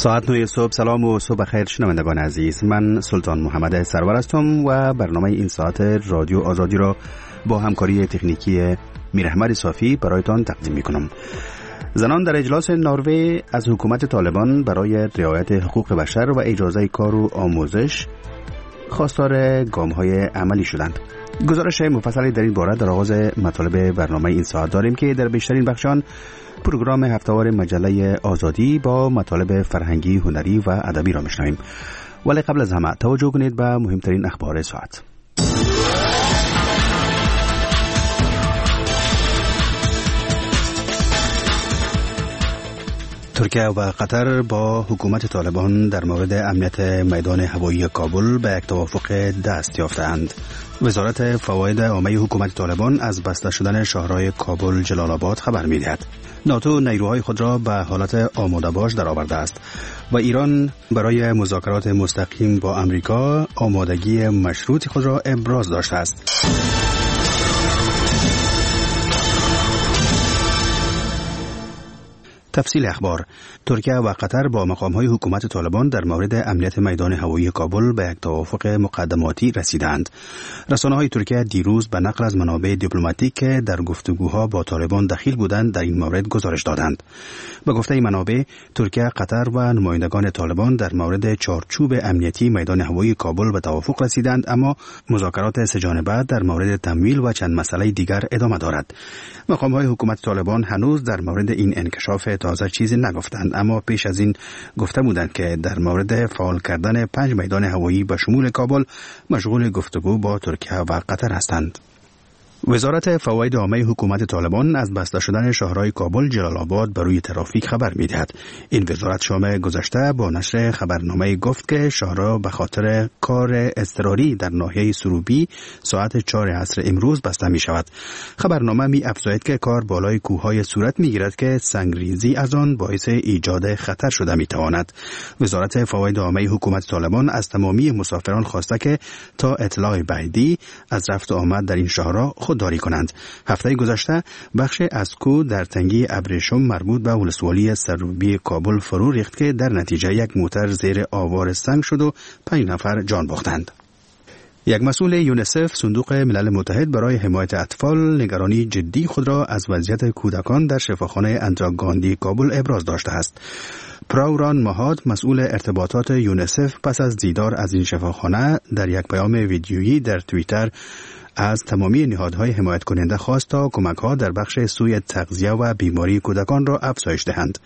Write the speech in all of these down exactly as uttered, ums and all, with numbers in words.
ساعت نه صبح. سلام و صبح خیر شنوندگان عزیز، من سلطان محمد سرور هستم و برنامه این ساعت رادیو آزادی را با همکاری تکنیکی میراحمد صافی برایتان تقدیم می کنم. زنان در اجلاس نروژ از حکومت طالبان برای رعایت حقوق بشر و اجازه کار و آموزش خواستار گام‌های عملی شدند. گزارش مفصلی در این باره در آغاز مطالب برنامه این ساعت داریم که در بیشترین بخشان پروگرام هفته‌وار مجله آزادی با مطالب فرهنگی، هنری و ادبی را میشنویم. ولی قبل از همه توجه کنید به مهمترین اخبار ساعت. ترکیه و قطر با حکومت طالبان در مورد امنیت میدان هوایی کابل به یک توافق دست یافتند. وزارت فواید عامه حکومت طالبان از بسته شدن شهرهای کابل، جلال آباد خبر می‌دهد. ناتو نیروهای خود را به حالت آماده باش درآورده است و ایران برای مذاکرات مستقیم با امریکا آمادگی مشروط خود را ابراز داشته است. تفصیل اخبار. ترکیه و قطر با مقام‌های حکومت طالبان در مورد امنیت میدان هوایی کابل به یک توافق مقدماتی رسیدند. رسانه‌های ترکیه دیروز به نقل از منابع دیپلماتیک که در گفتگوها با طالبان دخیل بودند در این مورد گزارش دادند. به گفته منابع، ترکیه، قطر و نمایندگان طالبان در مورد چارچوب امنیتی میدان هوایی کابل به توافق رسیدند، اما مذاکرات سه جانبه در مورد تمویل و چند مسئله دیگر ادامه دارد. مقام‌های حکومت طالبان هنوز در مورد این انکشاف تازه چیزی نگفتند، اما پیش از این گفته بودند که در مورد فعال کردن پنج میدان هوایی به شمول کابل مشغول گفتگو با ترکیه و قطر هستند. وزارت فواید عامه حکومت طالبان از بسته شدن شهرهای کابل، جلال آباد بر روی ترافیک خبر می‌دهد. این وزارت شام گذشته با نشر خبرنامه گفت که شهرها به خاطر کار اضطراری در ناحیه سروبی ساعت چهار عصر امروز بسته می شود. خبرنامه می افزاید که کار بالای کوههای صورت می گیرد که سنگریزی از آن باعث ایجاد خطر شده می تواند. وزارت فواید عامه حکومت طالبان از تمامی مسافران خواسته که تا اطلاع بعدی از رفت و آمد در این شهرها خودداری کنند. هفته گذشته بخش اسکو در تنگی ابریشم مربوط به ولسوالی سروبی کابل فرو ریخت که در نتیجه یک موتر زیر آوار سنگ شد و پنج نفر جان باختند. یک مسئول یونیسف، صندوق ملل متحد برای حمایت اطفال، نگرانی جدی خود را از وضعیت کودکان در شفاخانه اندرا گاندی کابل ابراز داشته است. پراوران مهاد، مسئول ارتباطات یونیسف، پس از دیدار از این شفاخانه در یک پیام ویدیویی در توییتر از تمامی نهادهای حمایت کننده خواست تا کمک‌ها در بخش سوی تغذیه و بیماری کودکان را افزایش دهند.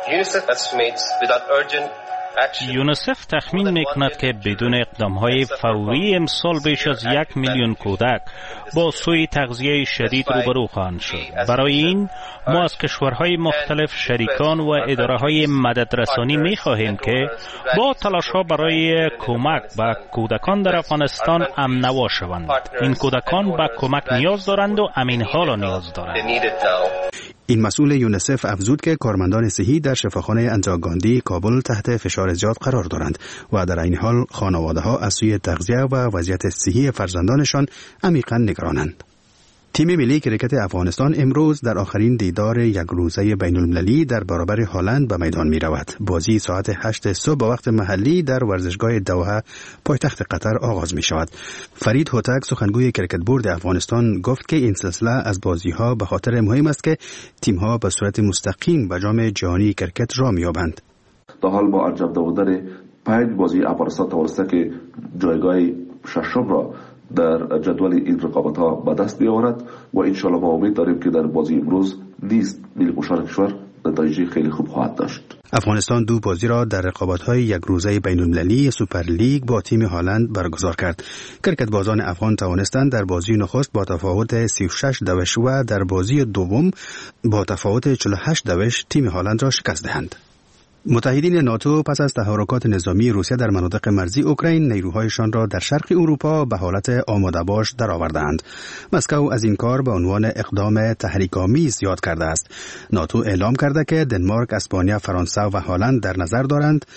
یونیسف تخمین میکند که بدون اقدام‌های فوری امسال بیش از یک میلیون کودک با سوی تغذیه شدید روبرو خواهند شد. برای این ما از کشورهای مختلف، شریکان و اداره‌های مددرسانی می‌خواهیم که با تلاش‌ها برای کمک به کودکان در افغانستان امنوا شوند. این کودکان به کمک نیاز دارند و همین حالا نیاز دارند. این مسئول یونیسف افزود که کارمندان صحی در شفاخانه اندرا گاندی کابل تحت فشار زیاد قرار دارند و در این حال خانواده‌ها از سوی تغذیه و وضعیت صحی فرزندانشان عمیقاً نگرانند. تیم ملی کرکت افغانستان امروز در آخرین دیدار یک روزه بین المللی در برابر هلند به میدان می رود. بازی ساعت هشت صبح به وقت محلی در ورزشگاه دوحه پایتخت قطر آغاز می شود. فرید هوتک، سخنگوی کرکت بورد افغانستان، گفت که این سلسله از بازی ها به خاطر مهم است که تیم ها به صورت مستقیم به جام جهانی کرکت را می یابند. تا حال با انجام دادن پنج بازی افغانستان توانسته که جایگاه ششم را در جدول این رقابت ها به دست بیاورد و انشالله ما امید داریم که در بازی امروز نیز ملی پوشان کشور نتایج خیلی خوب خواهد داشت. افغانستان دو بازی را در رقابت‌های یک روزه بین‌المللی سوپر لیگ با تیم هلند برگزار کرد. کرکتبازان افغان توانستند در بازی نخست با تفاوت سی و شش دوش و در بازی دوم با تفاوت چهل و هشت دوش تیم هلند را شکست دهند. متحدین ناتو پس از تحرکات نظامی روسیه در مناطق مرزی اوکراین نیروهایشان را در شرق اروپا به حالت آماده باش درآوردند. مسکو از این کار به عنوان اقدام تحریک‌آمیز یاد کرده است. ناتو اعلام کرده که دنمارک، اسپانیا، فرانسه و هلند در نظر دارند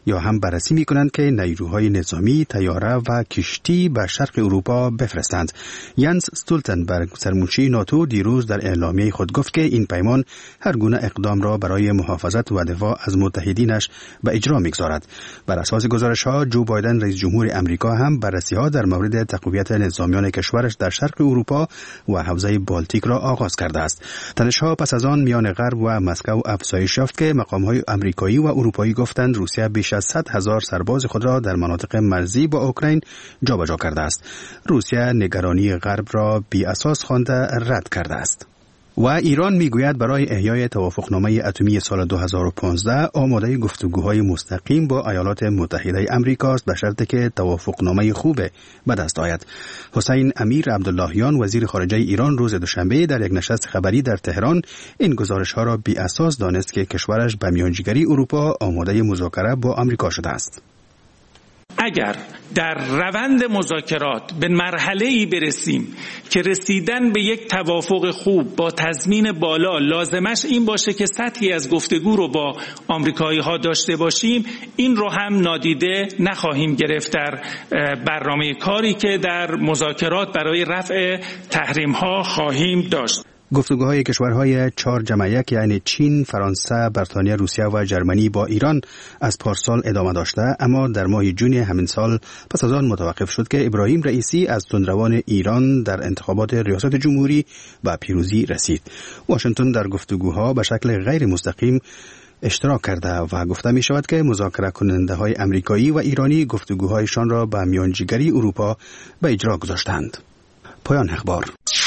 یا هم بررسی می کنند که نیروهای نظامی، طیاره و کشتی به شرق اروپا بفرستند. ینس استولتنبرگ سرمنشی ناتو دیروز در اعلامیه خود گفت که این پیمان هر گونه اقدام را برای محافظت و دفاع از متحدینش به اجرا می‌گذارد. بر اساس گزارش‌ها جو بایدن رئیس جمهور امریکا هم بررسی‌ها در مورد تقویت نظامیان کشورش در شرق اروپا و حوزه بالتیک را آغاز کرده است. تنش‌ها پس از آن میان غرب و مسکو افزایش یافت که مقام‌های آمریکایی و اروپایی گفتند روسیه بیش از صد هزار سرباز خود را در مناطق مرزی با اوکراین جابجا کرده است. روسیه نگرانی غرب را بی اساس خوانده رد کرده است. و ایران میگوید برای احیای توافقنامه اتمی سال دو هزار و پانزده آماده گفتگوهای مستقیم با ایالات متحده آمریکا است به شرطی که توافقنامه خوب به دست آید. حسین امیر عبداللهیان وزیر خارجه ایران روز دوشنبه در یک نشست خبری در تهران این گزارش‌ها را بی اساس دانست که کشورش به میانجیگری اروپا آماده مذاکره با آمریکا شده است. اگر در روند مذاکرات به مرحله‌ای برسیم که رسیدن به یک توافق خوب با تضمین بالا لازمش این باشه که سطحی از گفتگو رو با آمریکایی‌ها داشته باشیم، این رو هم نادیده نخواهیم گرفت در برنامه کاری که در مذاکرات برای رفع تحریم‌ها خواهیم داشت. گفتگوهای کشورهای چهار جمع یک یعنی چین، فرانسه، بریتانیا، روسیه و جرمنی با ایران از پارسال ادامه داشته، اما در ماه جون همین سال پس از آن متوقف شد که ابراهیم رئیسی از تندروان ایران در انتخابات ریاست جمهوری به پیروزی رسید. واشنگتن در گفتگوها به شکل غیر مستقیم اشتراک کرده و گفته می شود که مذاکره کننده های امریکایی و ایرانی گفتگوهایشان را به میانجیگری اروپا به اجرا گذاشتند. پایان اخبار.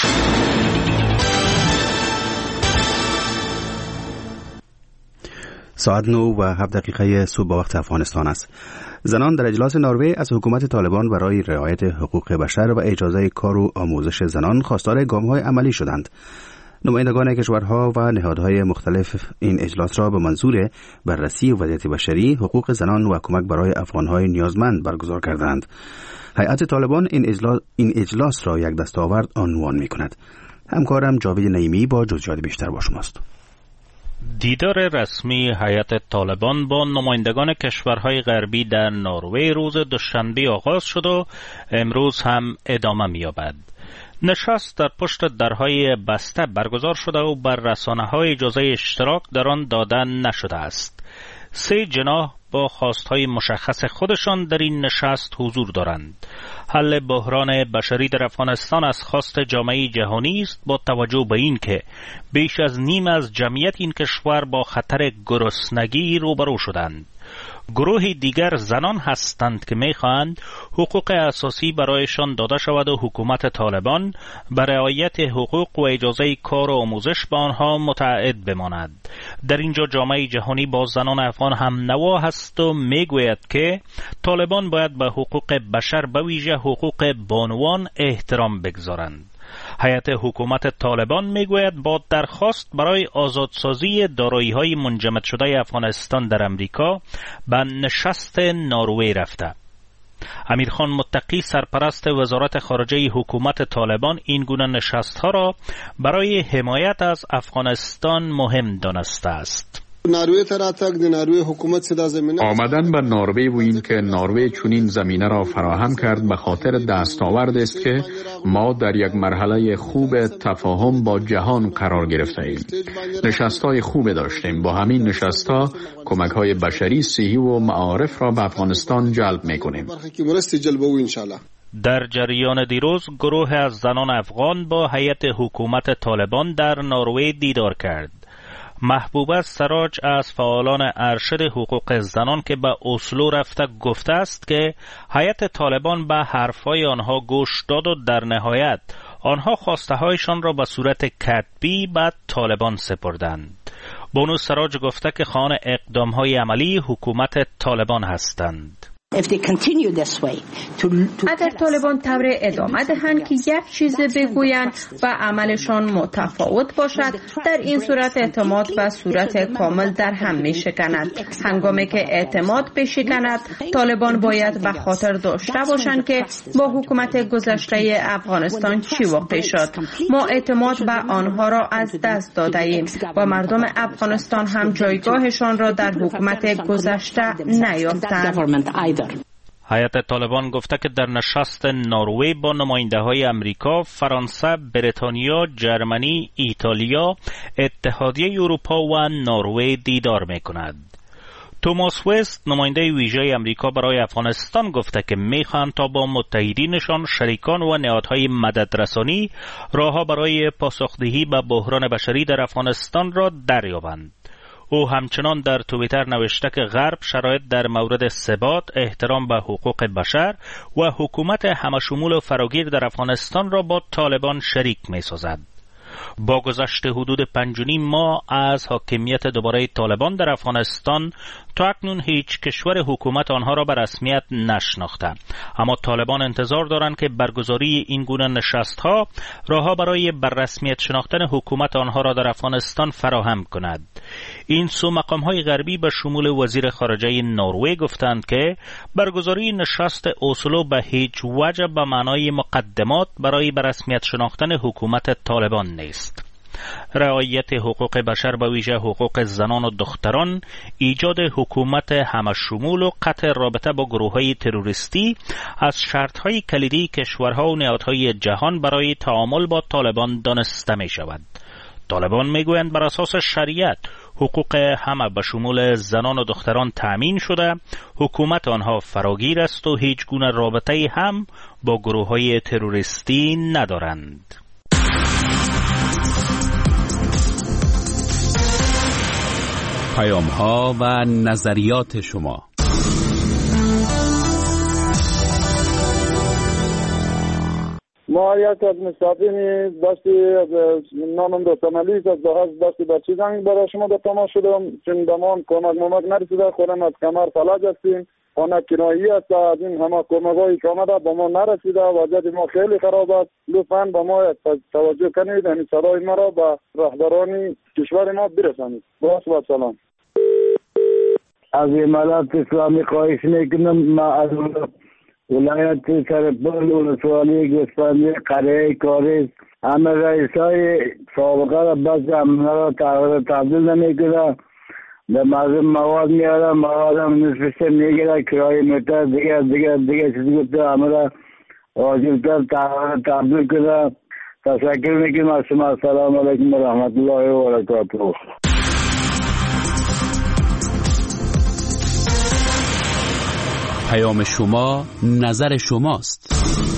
ساعت نو و هفت دقیقه صبح با وقت افغانستان است. زنان در اجلاس نروژ از حکومت طالبان برای رعایت حقوق بشر و اجازه کار و آموزش زنان خواستار گام‌های عملی شدند. نمایندگان کشورها و نهادهای مختلف این اجلاس را به منظور بررسی وضعیت بشری، حقوق زنان و کمک برای افغان‌های نیازمند برگزار کردند. هیئت طالبان این اجلاس, این اجلاس را یک دستاورد عنوان می‌کند. همکارم جاوید نعیمی با جزئیات بیشتر با شماست. دیدار رسمی هیئت طالبان با نمایندگان کشورهای غربی در نروژ روز دوشنبه آغاز شد و امروز هم ادامه می‌یابد. نشست در پشت درهای بسته برگزار شده و بر رسانه‌های اجازه اشتراک در آن داده نشده است. سه جناح با خواستهای مشخص خودشان در این نشست حضور دارند. حل بحران بشری در افغانستان از خواست جامعه جهانی است با توجه به این که بیش از نیم از جمعیت این کشور با خطر گرسنگی روبرو شدند. گروه دیگر زنان هستند که می‌خواهند حقوق اساسی برایشان داده شود و حکومت طالبان بر رعایت حقوق و اجازه کار و آموزش به آنها متعهد بماند. در اینجا جامعه جهانی با زنان افغان هم نوا هست و میگوید که طالبان باید به حقوق بشر به ویژه حقوق بانوان احترام بگذارند. هیئت حکومت طالبان میگوید با درخواست برای آزادسازی دارایی‌های منجمد شده افغانستان در امریکا به نشست نروژ رفته. امیرخان متقی سرپرست وزارت خارجه حکومت طالبان این گونه نشست‌ها را برای حمایت از افغانستان مهم دانسته است. آمدن به نروژ و این که نروژ چنین زمینه را فراهم کرد به خاطر دستاورد است که ما در یک مرحله خوب تفاهم با جهان قرار گرفته ایم. نشست‌های خوب داشتیم. با همین نشست‌ها کمک‌های بشری، صحی و معارف را به افغانستان جلب می‌کنیم. در جریان دیروز گروه از زنان افغان با هیئت حکومت طالبان در نروژ دیدار کرد. محبوبه سراج از فعالان ارشد حقوق زنان که به اسلو رفته گفته است که هیئت طالبان به حرفهای آنها گوش داد و در نهایت آنها خواسته هایشان را به صورت کتبی به طالبان سپردند. بانو سراج گفته که خواهان اقدام های عملی حکومت طالبان هستند. اگر طالبان طور ادامه دهند که یک چیز بگویند و عملشان متفاوت باشد، در این صورت اعتماد به صورت کامل در هم می شکند. هنگامی که اعتماد بشکند، طالبان باید به خاطر داشته باشند که با حکومت گذشته افغانستان چی واقع شد. ما اعتماد به آنها را از دست داده ایم و مردم افغانستان هم جایگاهشان را در حکومت گذشته نیافتند. هیئت طالبان گفته که در نشست نروژ با نماینده‌های امریکا، فرانسه، بریتانیا، جرمنی، ایتالیا، اتحادیه اروپا و نروژ دیدار می‌کند. توماس وست، نماینده ویژه امریکا برای افغانستان، گفته که می‌خواهند تا با متحدینشان، شریکان و نهادهای مددرسانی راه‌ها برای پاسخدهی به بحران بشری در افغانستان را دریابند. او همچنان در توییتر نوشته که غرب شرایط در مورد ثبات، احترام به حقوق بشر و حکومت همشمول و فراگیر در افغانستان را با طالبان شریک می‌سازد. با گذشت حدود پنج و نیم ماه از حاکمیت دوباره طالبان در افغانستان، تا اکنون هیچ کشور حکومت آنها را به رسمیت نشناخته، اما طالبان انتظار دارند که برگزاری این گونه نشست‌ها راه‌ها برای بر رسمیت شناختن حکومت آنها را در افغانستان فراهم کند. این سو مقام‌های غربی به شمول وزیر خارجه نروژ گفتند که برگزاری نشست اسلو به هیچ وجه به معنای مقدمات برای بر رسمیت شناختن حکومت طالبان نیست. رعایت حقوق بشر به ویژه حقوق زنان و دختران، ایجاد حکومت همشمول و قطع رابطه با گروه‌های تروریستی از شرط‌های کلیدی کشورها و نهادهای جهان برای تعامل با طالبان دانسته می‌شود. طالبان میگویند بر اساس شریعت حقوق همه به شمول زنان و دختران تأمین شده، حکومت آنها فراگیر است و هیچ گونه رابطه‌ای هم با گروه‌های تروریستی ندارند. پیام‌ها و نظریات شما. ما یک از مستقیمی دستی نامم رو تمالی از دستی بچی زنگ برای شما به تماس شدم، چون دمان کمک ممک نرسیده، خودم از کمر فلج هستیم، خانه کرایی است، از این همه کمک هایی که آمده به ما نرسیده، وضعیت ما خیلی خراب است. لطفاً به ما توجه کنید، این صدای ما را به رهبران کشور ما برسانید. باز و سلام. از امارات اسلامی خواهش میکنم، ما از ولایت سرپل ولسوالی گوسفندی قریه کاریز همه رئیسای سابقه را بس امنا را تغییر تبدیل نمیکنه، به مردم مواد میاره، مواد هم نصفش میگیره، کرایه میتر دیگه دیگه دیگه چیزی گفته همه را واجبتر تغییر تبدیل کنه. تشکر میکنم از شما. السلام علیکم و رحمت الله و برکاته. پیام شما نظر شماست.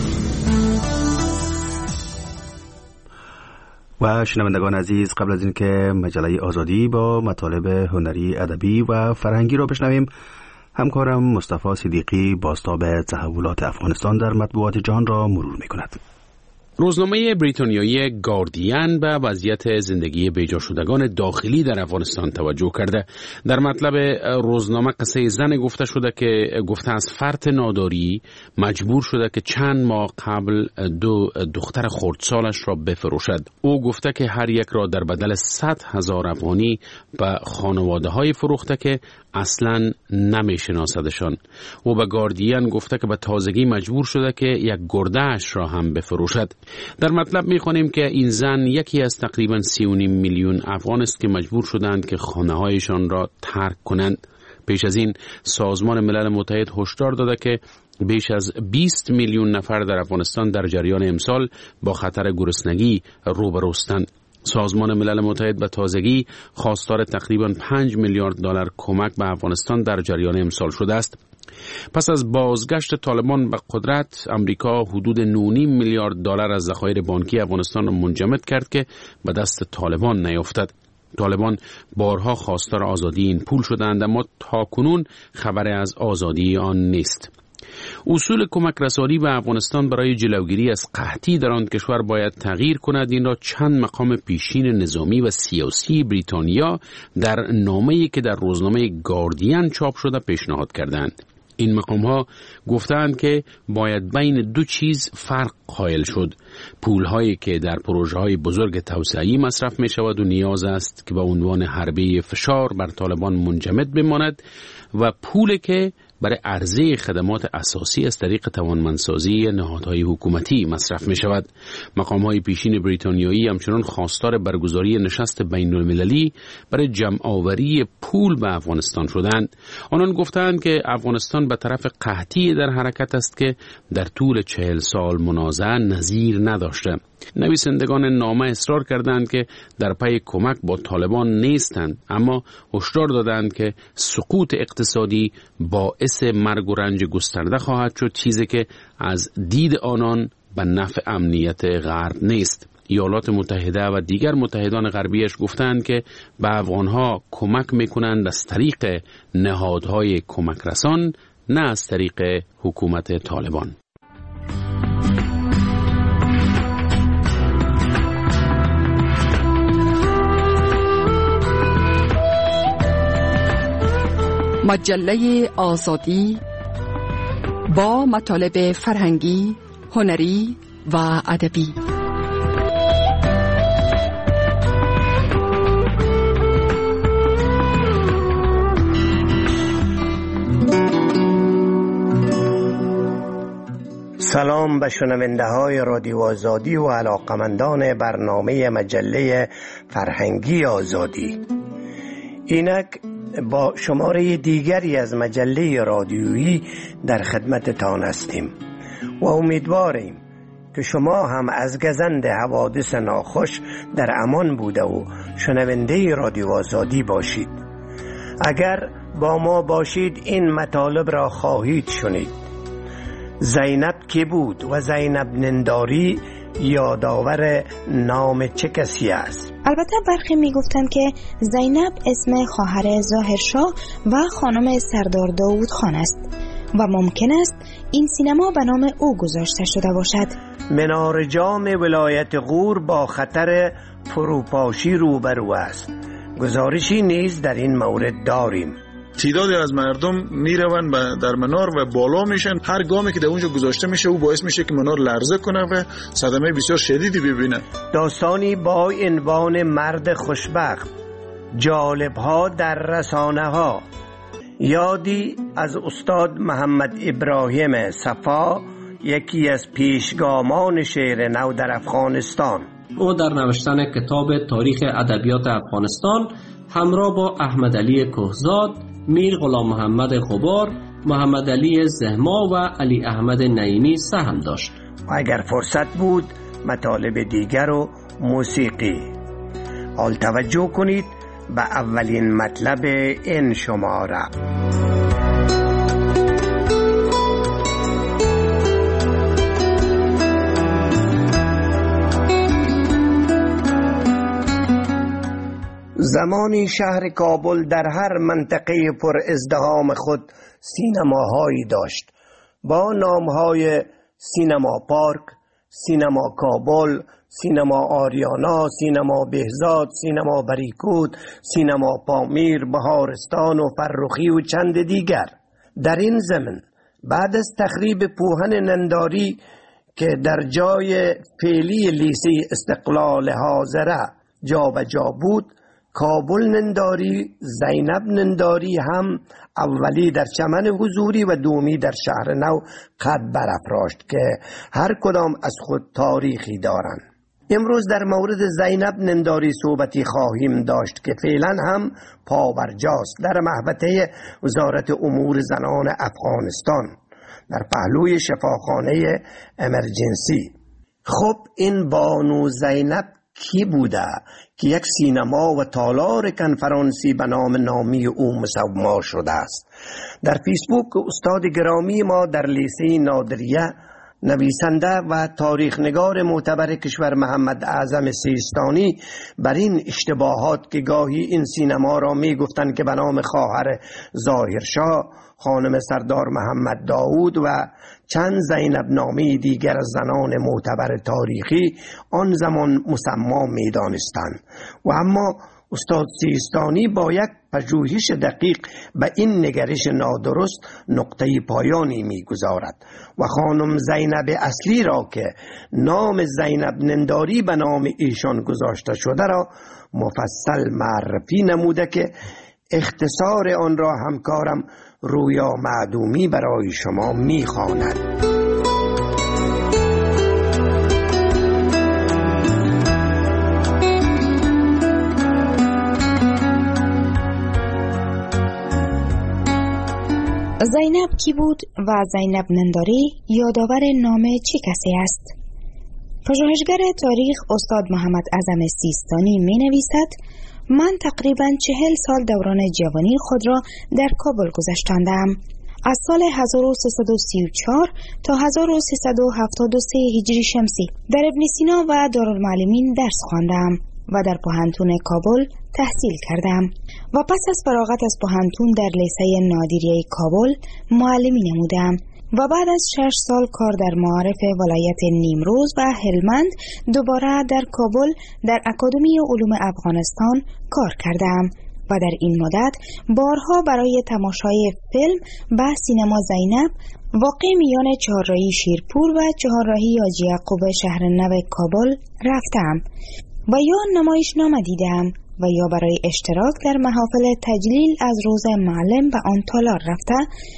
و شنوندگان عزیز، قبل از اینکه مجله آزادی با مطالب هنری، ادبی و فرهنگی را بشنویم، همکارم مصطفی صدیقی بازتاب تحولات افغانستان در مطبوعات جهان را مرور می‌کند. روزنامه بریتانیایی گاردین به وضعیت زندگی بیجا شدگان داخلی در افغانستان توجه کرده. در مطلب روزنامه قصه زن گفته شده که گفته از فرط ناداری مجبور شده که چند ماه قبل دو دختر خردسالش را بفروشد. او گفته که هر یک را در بدل صد هزار افغانی به خانواده های فروخته که اصلاً نمیشناسدشان. او به گاردین گفته که به تازگی مجبور شده که یک گرده‌اش را هم بفروشد. در مطلب می‌خوانیم که این زن یکی از تقریباً سی و نیم میلیون افغان است که مجبور شدند که خانه‌هایشان را ترک کنند. پیش از این سازمان ملل متحد هشدار داده که بیش از بیست میلیون نفر در افغانستان در جریان امسال با خطر گرسنگی روبروستند. سازمان ملل متحد به تازگی خواستار تقریباً پنج میلیارد دلار کمک به افغانستان در جریان امسال شده است. پس از بازگشت طالبان به قدرت، امریکا حدود نه و نیم میلیارد دلار از ذخایر بانکی افغانستان را منجمد کرد که به دست طالبان نیفتد. طالبان بارها خواستار آزادی این پول شدند، اما تاکنون خبر از آزادی آن نیست. اصول کمک رسانی به افغانستان برای جلوگیری از قحطی در آن کشور باید تغییر کند. این را چند مقام پیشین نظامی و سیاسی بریتانیا در نامه‌ای که در روزنامه گاردین چاپ شده پیشنهاد کردند. این مقام‌ها گفتند که باید بین دو چیز فرق قائل شد: پول‌هایی که در پروژه‌های بزرگ توسعه‌ای مصرف می‌شود و نیاز است که به عنوان حربه فشار بر طالبان منجمد بماند، و پولی که برای عرضه خدمات اساسی از طریق توانمندسازی نهادهای حکومتی مصرف می شود. مقام‌های پیشین بریتانیایی همچنان خواستار برگزاری نشست بین المللی برای جمع آوری پول به افغانستان شدند. آنان گفتند که افغانستان به طرف قحطی در حرکت است که در طول چهل سال منازعه نظیر نداشته. نویسندگان نامه اصرار کردند که در پی کمک با طالبان نیستند، اما هشدار دادند که سقوط اقتصادی باعث مرگ و رنج گسترده خواهد شد، چیزی که از دید آنان به نفع امنیت غرب نیست. ایالات متحده و دیگر متحدان غربیش گفتند که به افغانها کمک میکنند از طریق نهادهای کمک رسان، نه از طریق حکومت طالبان. مجله آزادی با مطالب فرهنگی، هنری و ادبی. سلام به شنونده های رادیو آزادی و علاقمندان برنامه مجله فرهنگی آزادی. اینک با شماره دیگری از مجله رادیویی در خدمتتان هستیم و امیدواریم که شما هم از گزند حوادث ناخوش در امان بوده و شنونده رادیو آزادی باشید. اگر با ما باشید این مطالب را خواهید شنید. زینب کی بود و زینب ننداری یادآور نام چه کسی است؟ البته برخی میگفتند که زینب اسم خواهر ظاهرشاه و خانم سردار داوود خان است و ممکن است این سینما به نام او گذاشته شده باشد. منار جام ولایت غور با خطر فروپاشی روبرو است. گزارشی نیز در این مورد داریم. تعدادی از مردم میروند در منار و بالا میشن. هر گامی که در اونجا گذاشته میشه او باعث میشه که منار لرزه کنه و صدمه بسیار شدیدی ببینه. داستانی با عنوان مرد خوشبخت، جالب‌ها در رسانه ها. یادی از استاد محمد ابراهیم صفا، یکی از پیشگامان شعر نو در افغانستان. او در نوشتن کتاب تاریخ ادبیات افغانستان همراه با احمد علی کهزاد، میر غلام محمد غبار، محمد علی زهما و علی احمد نعیمی سهم داشت. اگر فرصت بود مطالب دیگر و موسیقی. حال توجه کنید به اولین مطلب این شماره. زمانی شهر کابل در هر منطقه پر ازدحام خود سینماهایی داشت با نامهای سینما پارک، سینما کابل، سینما آریانا، سینما بهزاد، سینما بریکوت، سینما پامیر، بهارستان و فرخی و چند دیگر. در این زمن بعد از تخریب پوهن ننداری که در جای فعلی لیسه استقلال حاضره جا به جا بود، کابل ننداری، زینب ننداری هم اولی در چمن حضوری و دومی در شهر نو قد برافراشت که هر کدام از خود تاریخی دارند. امروز در مورد زینب ننداری صحبتی خواهیم داشت که فعلا هم پابرجاست در محوطه وزارت امور زنان افغانستان در پهلوی شفاخانه امرجنسی. خب این بانو زینب کی بوده که یک سینما و تالار کنفرانسی به نام نامی او مسما شده است؟ در فیسبوک استاد گرامی ما در لیسه نادریه، نویسنده و تاریخنگار معتبر کشور محمد اعظم سیستانی بر این اشتباهات که گاهی این سینما را می گفتند که به نام خواهر ظاهرشاه، خانم سردار محمد داوود و چند زینب نامی دیگر از زنان معتبر تاریخی آن زمان مسما می دانستند و اما استاد سیستانی با یک پژوهش دقیق به این نگرش نادرست نقطه پایانی می‌گذارد و خانم زینب اصلی را که نام زینب ننداری به نام ایشان گذاشته شده را مفصل معرفی نموده که اختصار آن را همکارم رویا معدومی برای شما می‌خواند. زینب کی بود و زینب ننداری یادآور نام چه کسی است؟ پژوهشگر تاریخ استاد محمد اعظم سیستانی می نویسد: من تقریباً چهل سال دوران جوانی خود را در کابل گذشتاندم. از سال هزار و سیصد و سی و چهار تا هزار و سیصد و هفتاد و سه هجری شمسی در ابن سینا و دارالمعلمین درس خواندم و در پوهنتون کابل تحصیل کردم و پس از فراغت از پوهنتون در لیسه نادریه کابل معلمی نمودم و بعد از شش سال کار در معارف ولایت نیمروز و هلمند دوباره در کابل در اکادمی علوم افغانستان کار کردم و در این مدت بارها برای تماشای فیلم به سینما زینب واقع میان چهارراهی شیرپور و چهارراهی حاجی یعقوب شهرنو کابل رفتم و یا نمایشنامه دیدم و یا برای اشتراک در محافل تجلیل از روز معلم به آن تالار رفته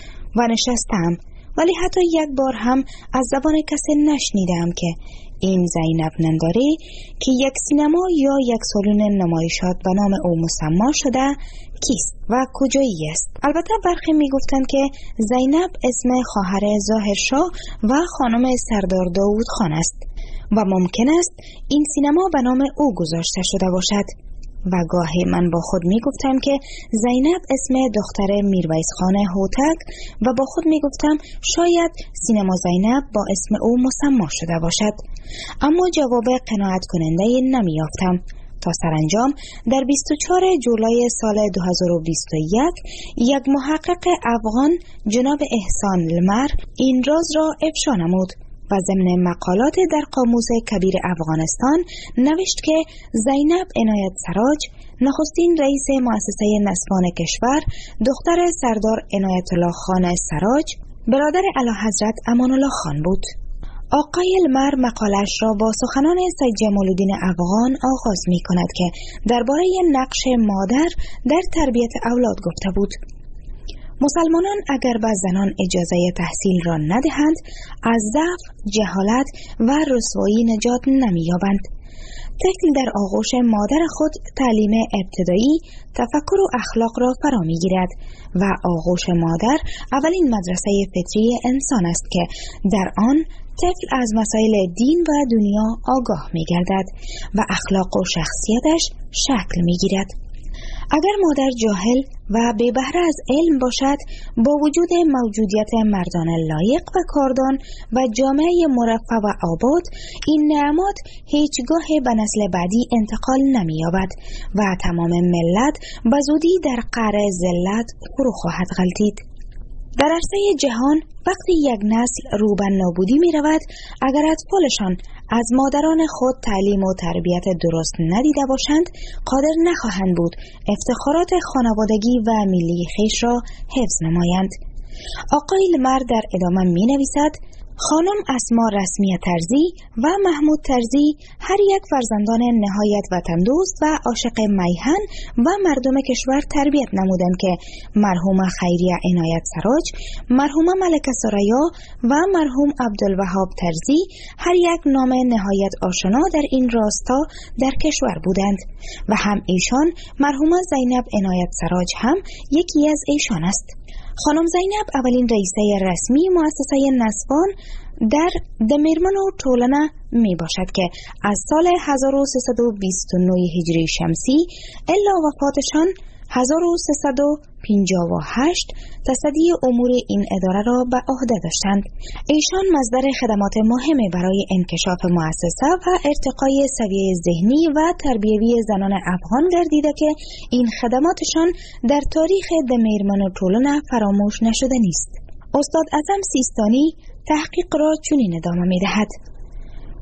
و نشستم، ولی حتی یک بار هم از زبان کسی نشنیدم که این زینب ننداری که یک سینما یا یک سالن نمایشات به نام او مسما شده کیست و کجایی است. البته برخی می گفتند که زینب اسم خواهر ظاهرشاه و خانم سردار داوود خان است و ممکن است این سینما به نام او گذاشته شده باشد و گاهی من با خود می گفتم که زینب اسم دختر میرویس خان هوتک و با خود می گفتم شاید سینما زینب با اسم او مسما شده باشد، اما جواب قناعت کننده نمی یافتم تا سرانجام در بیست و چهارم جولای سال دو هزار و بیست و یک یک محقق افغان جناب احسان لمر این راز را افشا نمود و ضمن مقالات در قاموس کبیر افغانستان نوشت که زینب عنایت سراج نخستین رئیس مؤسسه نسوان کشور دختر سردار عنایت الله خان سراج برادر اعلیحضرت امان الله خان بود. آقای لمر مقالش را با سخنان سید جمال الدین افغان آغاز می کند که درباره نقش مادر در تربیت اولاد گفته بود. مسلمانان اگر به زنان اجازه تحصیل را ندهند از ضعف، جهالت و رسوایی نجات نمی‌یابند. طفل در آغوش مادر خود تعلیم ابتدایی، تفکر و اخلاق را فرا می‌گیرد و آغوش مادر اولین مدرسه فطری انسان است که در آن طفل از مسائل دین و دنیا آگاه می‌گردد و اخلاق و شخصیتش شکل می‌گیرد. اگر مادر جاهل و بی بهره از علم باشد، با وجود موجودیت مردان لایق و کاردان و جامعه مرفه و آباد، این نعمات هیچگاه به نسل بعدی انتقال نمی‌یابد و تمام ملت به زودی در قعر ذلت فرو خواهد غلتید. در عرصه جهان وقتی یک نسل رو به نابودی می رود، اگر اطفالشان از مادران خود تعلیم و تربیت درست ندیده باشند، قادر نخواهند بود افتخارات خانوادگی و ملی خویش را حفظ نمایند. آقای لمر در ادامه می نویسد: خانم اسما رسمی ترزی و محمود ترزی هر یک فرزندان نهایت وطن دوست و عاشق میهن و مردم کشور تربیت نمودند که مرحومه خیریه عنایت سراج، مرحومه ملکه ثریا و مرحوم عبدالوهاب ترزی هر یک نام نهایت آشنا در این راستا در کشور بودند و هم ایشان مرحومه زینب عنایت سراج هم یکی از ایشان است. خانم زینب اولین رئیسه رسمی مؤسسه نسوان در دمیرمن و ټولنه می باشد که از سال هزار و سیصد و بیست و نه هجری شمسی الا وفاتشان هزار و سیصد و پنجاه و هشت تصدی امور این اداره را به عهده داشتند. ایشان مصدر خدمات مهمی برای انکشاف مؤسسه و ارتقای سویه ذهنی و تربیوی زنان افغان گردیده که این خدماتشان در تاریخ دمیرمن و ټولنه فراموش نشده نیست. استاد اعظم سیستانی تحقیق را چنین ادامه می دهد: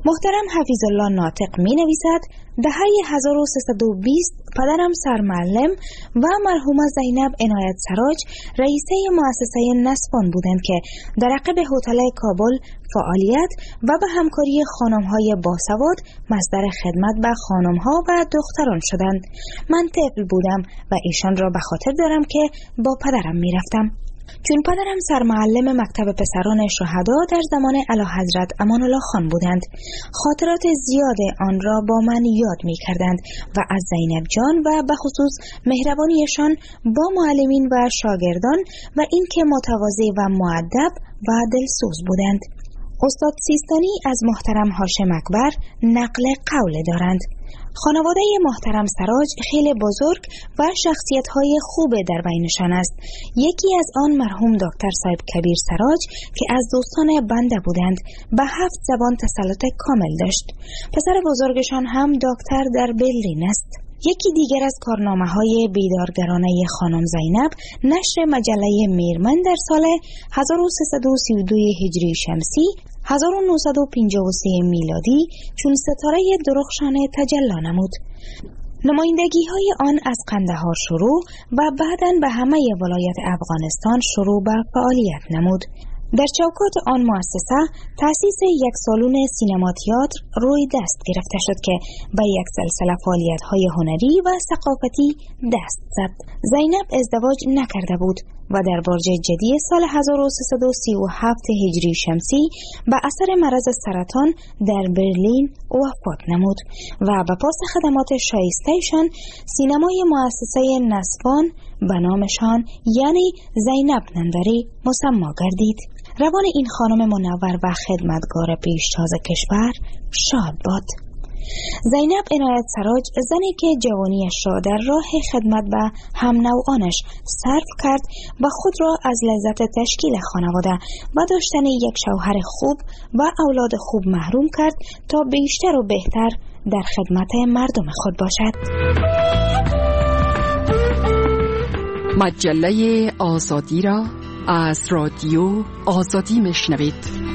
محترم حفیظ الله ناطق می نویسد دهه هزار و سیصد و بیست پدرم سرمعلم و مرحومه زینب عنایت سراج رئیسه مؤسسه نسفان بودند که در عقب هتل کابل فعالیت و به همکاری خانم‌های باسواد مصدر خدمت به خانم‌ها و دختران شدند. من طفل بودم و ایشان را به خاطر دارم که با پدرم می رفتم. چون پدرم سرمعلم مکتب پسران شهدا در زمان اعلیحضرت امان الله خان بودند، خاطرات زیاد آن را با من یاد می کردند و از زینب جان و به خصوص مهربانیشان با معلمین و شاگردان و اینکه متواضع و مؤدب و دلسوز بودند. استاد سیستانی از محترم هاشم اکبر نقل قول دارند: خانواده محترم سراج خیلی بزرگ و شخصیت‌های خوب در بینشان است. یکی از آن مرحوم دکتر صاحب کبیر سراج که از دوستان بنده بودند، به هفت زبان تسلط کامل داشت. پسر بزرگشان هم دکتر در برلین است. یکی دیگر از کارنامه‌های بیدارگرانه خانم زینب نشر مجله میرمن در سال هزار و سیصد و سی و دو هجری شمسی هزار و نهصد و پنجاه و سه میلادی چون ستاره درخشان تجلی نمود. نمایندگی های آن از قندهار شروع و بعداً به همه ولایت افغانستان شروع به فعالیت نمود. در چوکات آن مؤسسه تأسیس یک سالن سینما تئاتر روی دست گرفته شد که به یک سلسله فعالیت‌های هنری و ثقافتی دست زد. زینب ازدواج نکرده بود و در برج جدی سال هزار و سیصد و سی و هفت هجری شمسی به اثر مرض سرطان در برلین وفات نمود و به پاس خدمات شایسته‌شان سینمای مؤسسه نسفان به نامشان یعنی زینب ننداری مسمی گردید. روان این خانم منور و خدمتگار پیشتاز کشور شاد باد. زینب عنایت سراج زنی که جوانیش را در راه خدمت به هم نوعانش صرف کرد و خود را از لذت تشکیل خانواده و داشتن یک شوهر خوب و اولاد خوب محروم کرد تا بیشتر و بهتر در خدمت مردم خود باشد. مجله آزادی را از رادیو آزادی میشنوید.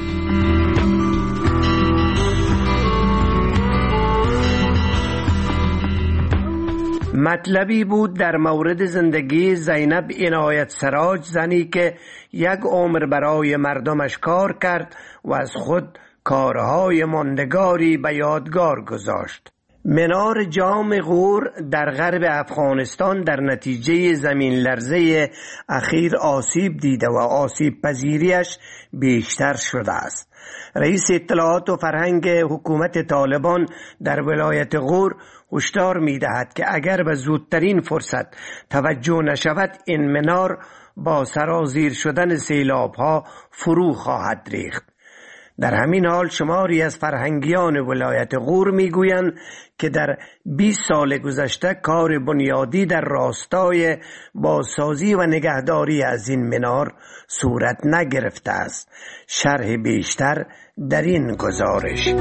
مطلبی بود در مورد زندگی زینب عنایت سراج، زنی که یک عمر برای مردمش کار کرد و از خود کارهای ماندگاری به یادگار گذاشت. منار جام غور در غرب افغانستان در نتیجه زمین لرزه اخیر آسیب دیده و آسیب پذیریش بیشتر شده است. رئیس اطلاعات و فرهنگ حکومت طالبان در ولایت غور هشدار می‌دهد که اگر به زودترین فرصت توجه نشود این منار با سرازیر شدن سیلاب‌ها فرو خواهد ریخت. در همین حال شماری از فرهنگیان ولایت غور میگویند که در بیست سال گذشته کار بنیادی در راستای بازسازی و نگهداری از این منار صورت نگرفته است. شرح بیشتر در این گزارش.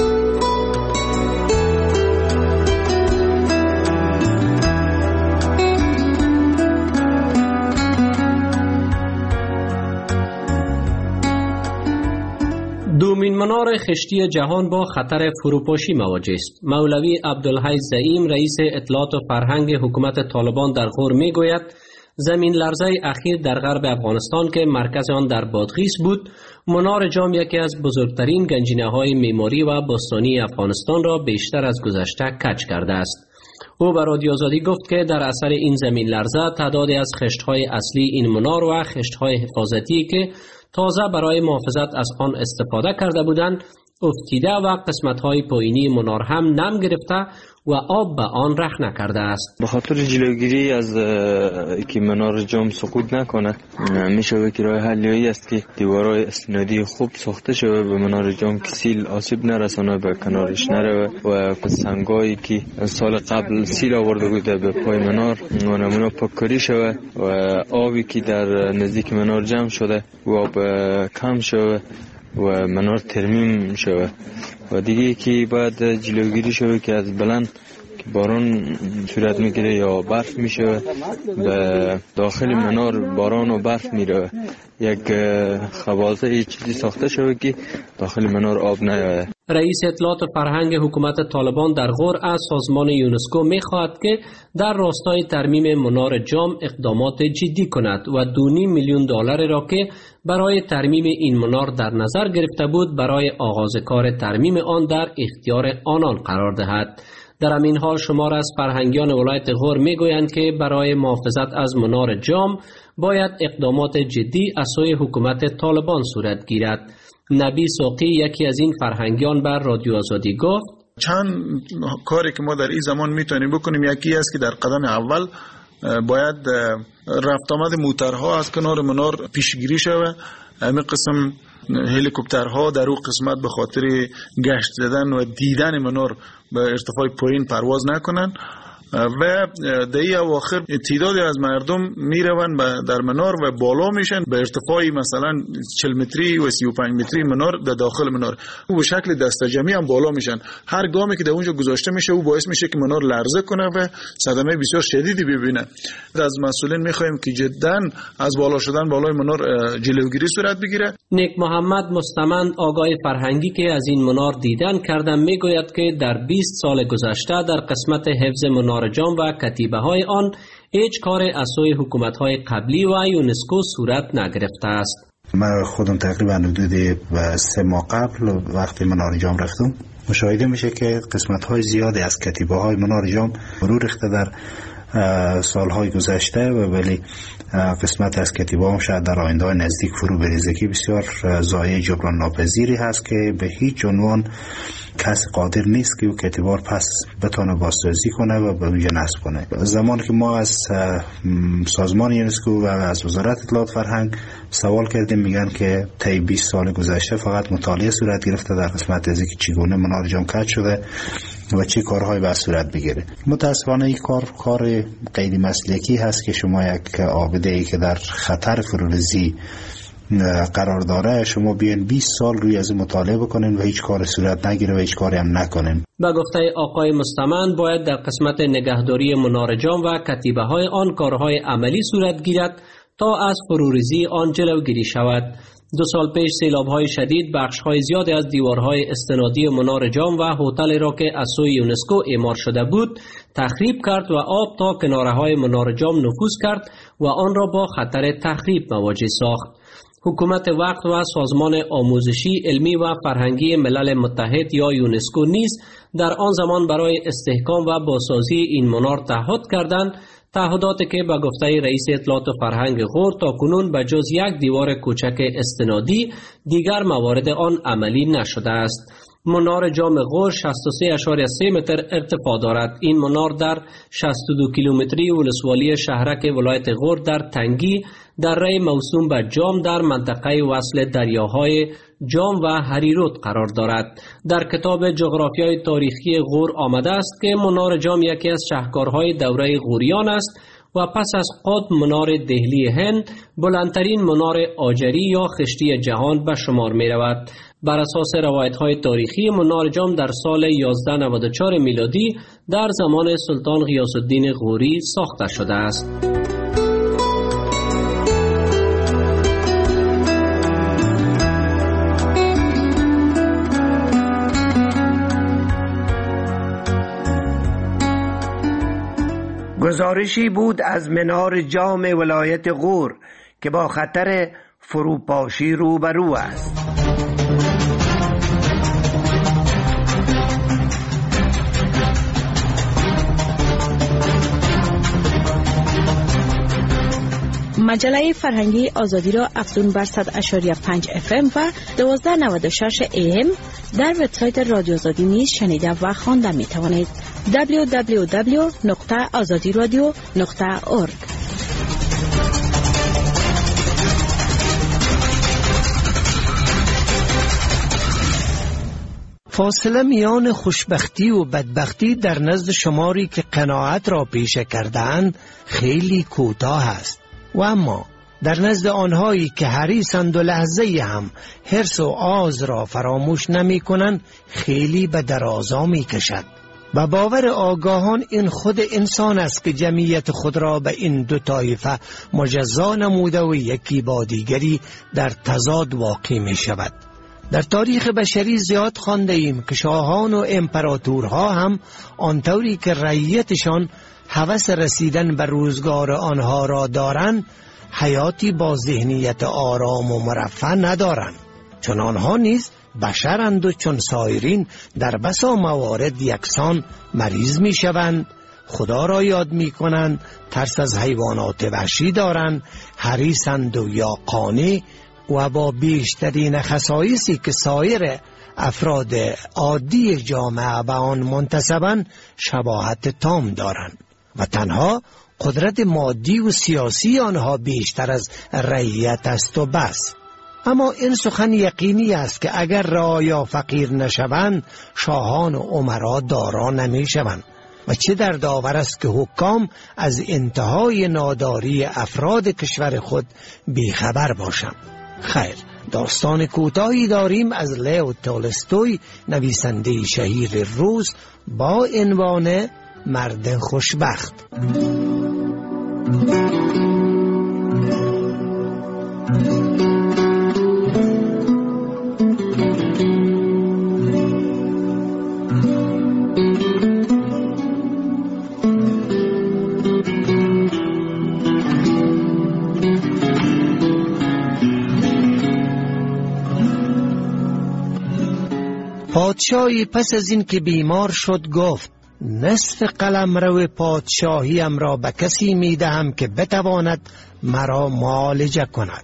دومین منار خشتی جهان با خطر فروپاشی مواجه است. مولوی عبدالحی زعیم رئیس اطلاعات و فرهنگ حکومت طالبان در غور میگوید زمین لرزه اخیر در غرب افغانستان که مرکز آن در بادغیس بود، منار جام یکی از بزرگترین گنجینه‌های معماری و باستانی افغانستان را بیشتر از گذشته کج کرده است. او به رادیو آزادی گفت که در اثر این زمین لرزه تعدادی از خشت‌های اصلی این منار و خشت‌های حفاظتی که تازه برای محافظت از آن استفاده کرده بودند افتیده و قسمت‌های پایینی منار هم نم گرفته و آب به آن رخ نکرده است. به خاطر جلوگیری از که منار جام سقوط نکنه میشه که راه حلی است که دیوارهای اسنادی خوب ساخته شود به منار جام که سیل آسیب نرسانه به کنارش نره و سنگایی که سال قبل سیل آورده بوده به پای منار و نمونه پاککاری شود و آبی که در نزدیک منار جمع شده و آب کم شود و منار ترمیم شود و دیگه که باید جلوگیری شود که از بلند که باران صورت میگیره یا برف میشه به داخل منار باران و برف میره یک خوازه چیزی ساخته شود که داخل منار آب نیاید. رئیس اطلاعات و فرهنگ حکومت طالبان در غور از سازمان یونسکو می خواهد که در راستای ترمیم منار جام اقدامات جدی کند و دو نیم میلیون دلار را که برای ترمیم این منار در نظر گرفته بود برای آغاز کار ترمیم آن در اختیار آنان قرار دهد. در همین حال شمار از فرهنگیان ولایت غور می گویند که برای محافظت از منار جام باید اقدامات جدی از سوی حکومت طالبان صورت گیرد. نبی ساقی یکی از این فرهنگیان بر رادیو آزادی گفت چند کاری که ما در این زمان میتونیم بکنیم، یکی است که در قدم اول باید رفت آمد موترها از کنار منار پیشگیری شود. همین قسم هلیکوپترها در اون قسمت به خاطر گشت زدن و دیدن منار به ارتفاع پایین پرواز نکنن و در این اواخر تعدادی از مردم میروند در منار و بالا میشن به ارتفاعی مثلا چهل متری و سی و پنج متری منار در داخل منار او به شکل دسته جمعی هم بالا میشن. هر گامی که در اونجا گذاشته میشه او باعث میشه که منار لرزه کنه و صدمه بسیار شدیدی ببینه. از مسئولین میخوایم که جدا از بالا شدن بالای منار جلوگیری صورت بگیره. نیک محمد مستمند آگاه فرهنگی که از این منار دیدن کردن میگوید که در بیست سال گذشته در قسمت حفظ منار جام و کتیبه های آن هیچ کار از سوی حکومت های قبلی و یونسکو صورت نگرفته است. من خودم تقریبا حدود سه ماه قبل وقتی منار جام رفتم مشاهده میشه که قسمت های زیادی از کتیبه های منار جام فرو ریخته در سالهای گذشته و ولی قسمت از کتیبه هم شاید در آینده نزدیک فرو بریزه که بسیار ضایعه جبران ناپذیری هست که به هیچ عنوان کسی قادر نیست که او کتیبه پس بتونه بازسازی کنه و به اونجا نصب کنه. زمانی که ما از سازمان یونسکو و از وزارت اطلاعات فرهنگ سوال کردیم میگن که طی بیست سال گذشته فقط مطالعه صورت گرفته در قسمت از اینکه چگونه منار جام کج شده و چه کارهایی باید صورت بگیره. متاسفانه این کار کار غیر مسلکی هست که شما یک آبده ای که در خطر فروریزی قرار داره شما بیان بیست سال روی از مطالعه بکنین و هیچ کار صورت نگیره و هیچ کاری هم نکنین. به گفته آقای مستمند باید در قسمت نگهداری منار جام و کتیبه های آن کارهای عملی صورت گیرد تا از فروریزی آن جلوگیری شود. دو سال پیش سیلاب‌های شدید بخش‌های زیادی از دیوارهای استنادی منار جام و هتل را که از سوی یونسکو اعمار شده بود تخریب کرد و آب تا کناره‌های منار جام نفوذ کرد و آن را با خطر تخریب مواجه ساخت. حکومت وقت و سازمان آموزشی، علمی و فرهنگی ملل متحد یا یونسکو نیز در آن زمان برای استحکام و بازسازی این منار تعهد کردند، تعهداتی که به گفته رئیس اطلاعات و فرهنگ غور تا کنون به جز یک دیوار کوچک استنادی دیگر موارد آن عملی نشده است. منار جام غور شصت و سه اشاریه سه متر ارتفاع دارد. این منار در شصت و دو کیلومتری ولسوالی شهرک ولایت غور در تنگی دره موسوم به جام در منطقه وصل دریاهای جام و هریرود قرار دارد. در کتاب جغرافیای تاریخی غور آمده است که منار جام یکی از شاهکارهای دوره غوریان است و پس از قطب منار دهلی هند بلندترین منار آجری یا خشتی جهان به شمار می رود. بر اساس روایت‌های تاریخی منار جام در سال یازده نود و چهار میلادی در زمان سلطان غیاث الدین غوری ساخته شده است. گزارشی بود از منار جام ولایت غور که با خطر فروپاشی روبرو است. مجله فرهنگی آزادی را افزون بر صد و شش و پنج اف ام و دوازده نود و شش ای ام در وبسایت رادیو آزادی نیز شنیده و خوانده می توانید. دبلیو دبلیو دبلیو نقطه آزادی رادیو نقطه اورگ. فاصله میان خوشبختی و بدبختی در نزد شماری که قناعت را پیشه کردند خیلی کوتاه است و اما در نزد آنهایی که حریصند و لحظه هم حرص و آز را فراموش نمی کنند خیلی به درازا می کشد. و باور آگاهان این خود انسان است که جمعیت خود را به این دو طایفه مجزا نموده و یکی با دیگری در تضاد واقع می شود. در تاریخ بشری زیاد خوانده ایم که شاهان و امپراتورها هم آنطوری که رعیتشان هوس رسیدن به روزگار آنها را دارند، حیاتی با ذهنیت آرام و مرفه ندارند، چون آنها نیز بشرند و چون سایرین در بسا موارد یکسان مریض می شوند، خدا را یاد می کنند، ترس از حیوانات وحشی دارند، حریصند و یا قانع و با بیشترین خصایصی که سایر افراد عادی جامعه به آن منتسبند شباهت تام دارند و تنها قدرت مادی و سیاسی آنها بیشتر از رعیت است و بس. اما این سخن یقینی است که اگر رعایا فقیر نشوند، شاهان و امرا دارا نمی شوند و چه در داور است که حکام از انتهای ناداری افراد کشور خود بیخبر باشند. خیر، داستان کوتاهی داریم از لیو تولستوی، نویسنده شهیر روس، با عنوان مرد خوشبخت. پادشاهی پس از این که بیمار شد گفت: نصف قلمرو پادشاهیم را به کسی می دهم که بتواند مرا معالجه کند.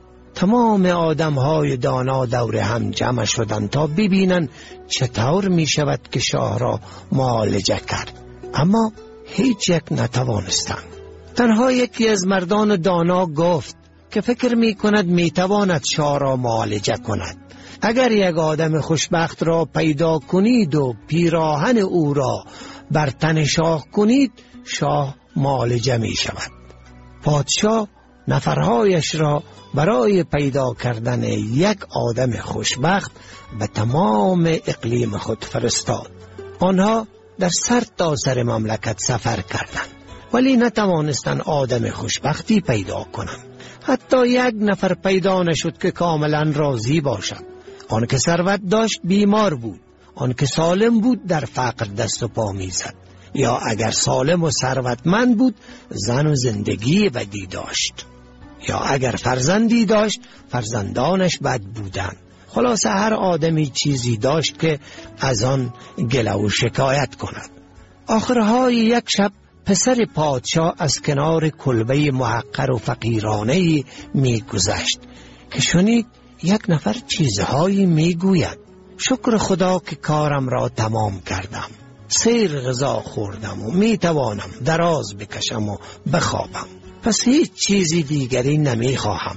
تمام آدمهای دانا دور هم جمع شدند تا ببینند چطور می شود که شاه را معالجه کرد، اما هیچ یک نتوانستند. تنها یکی از مردان دانا گفت که فکر می کند می تواند شاه را معالجه کند. اگر یک آدم خوشبخت را پیدا کنید و پیراهن او را بر تن شاه کنید، شاه معالجه می شود. پادشاه نفرهایش را برای پیدا کردن یک آدم خوشبخت به تمام اقلیم خود فرستاد. آنها در سر تا سر مملکت سفر کردند، ولی نتوانستند آدم خوشبختی پیدا کنند. حتی یک نفر پیدا نشد که کاملا راضی باشد. آن که ثروت داشت بیمار بود، آن که سالم بود در فقر دست و پا میزد، یا اگر سالم و ثروتمند بود زن و زندگی بدی داشت، یا اگر فرزندی داشت فرزندانش بد بودند. خلاصه هر آدمی چیزی داشت که از آن گله و شکایت کند. آخرهای یک شب پسر پادشاه از کنار کلبه محقر و فقیرانه‌ای میگذشت که شنید یک نفر چیزهایی میگوید: شکر خدا که کارم را تمام کردم، سیر غذا خوردم و میتوانم دراز بکشم و بخوابم، پس هیچ چیزی دیگری نمیخواهم.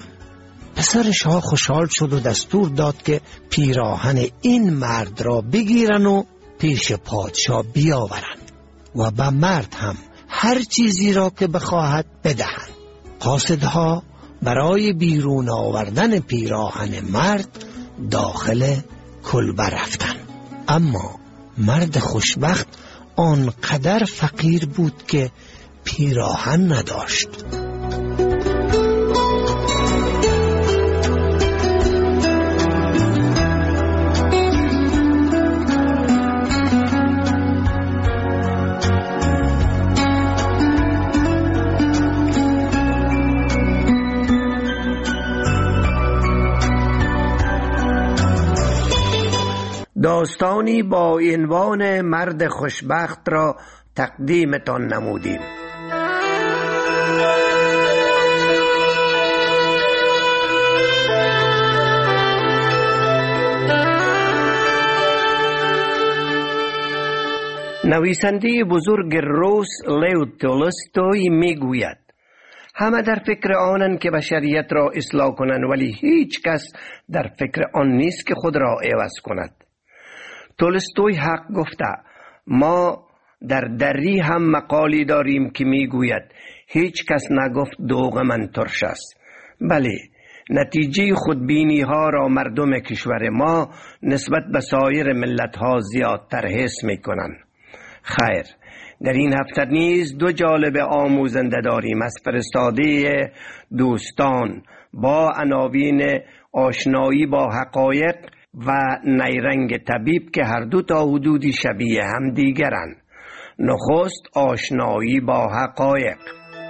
پسر شاه خوشحال شد و دستور داد که پیراهن این مرد را بگیرن و پیش پادشاه بیاورن و به مرد هم هر چیزی را که بخواهد بدهند. قاصدها برای بیرون آوردن پیراهن مرد داخل کلبه رفتند، اما مرد خوشبخت آنقدر فقیر بود که پیراهن نداشت. داستانی با عنوان مرد خوشبخت را تقدیمتان نمودیم. نویسنده بزرگ روس لیو تولستوی میگوید: همه در فکر آنند که بشریت را اصلاح کنند، ولی هیچ کس در فکر آن نیست که خود را عوض کند. تولستوی حق گفته. ما در دری هم مقالی داریم که میگوید: هیچ کس نگفت دوغ من ترش است. بله، نتیجه خودبینی ها را مردم کشور ما نسبت به سایر ملت ها زیادتر حس می کنند. خیر، در این هفته نیز دو جالب آموزنده داریم از فرستاده دوستان با عناوین آشنایی با حقایق و نیرنگ طبیب که هر دو تا حدودی شبیه هم دیگرند. نخست آشنایی با حقایق.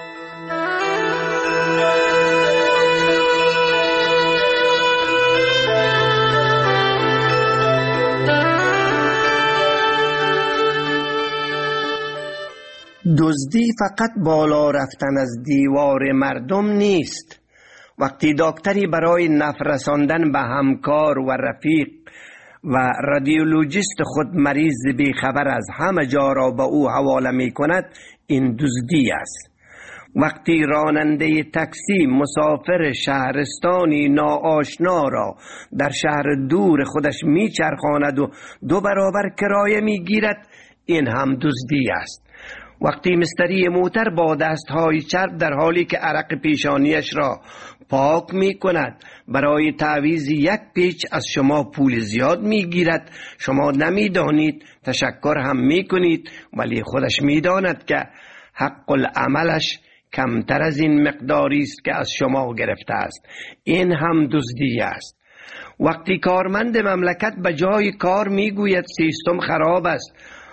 دزدی فقط بالا رفتن از دیوار مردم نیست. وقتی دکتری برای نفع رساندن به همکار و رفیق و رادیولوژیست خود مریض بی خبر از همه جا را به او حواله می کند، این دزدی است. وقتی راننده تاکسی مسافر شهرستانی ناآشنا را در شهر دور خودش می چرخاند و دو برابر کرایه می گیرد، این هم دزدی است. وقتی مستری موتر با دستهای چرب در حالی که عرق پیشانیش را پاک می کند برای تعویض یک پیچ از شما پول زیاد می گیرد، شما نمی دانید، تشکر هم می کنید، ولی خودش می داند که حق العملش کمتر از این مقداری است که از شما گرفته است. این هم دزدی است. وقتی کارمند مملکت به جای کار می گوید سیستم خراب است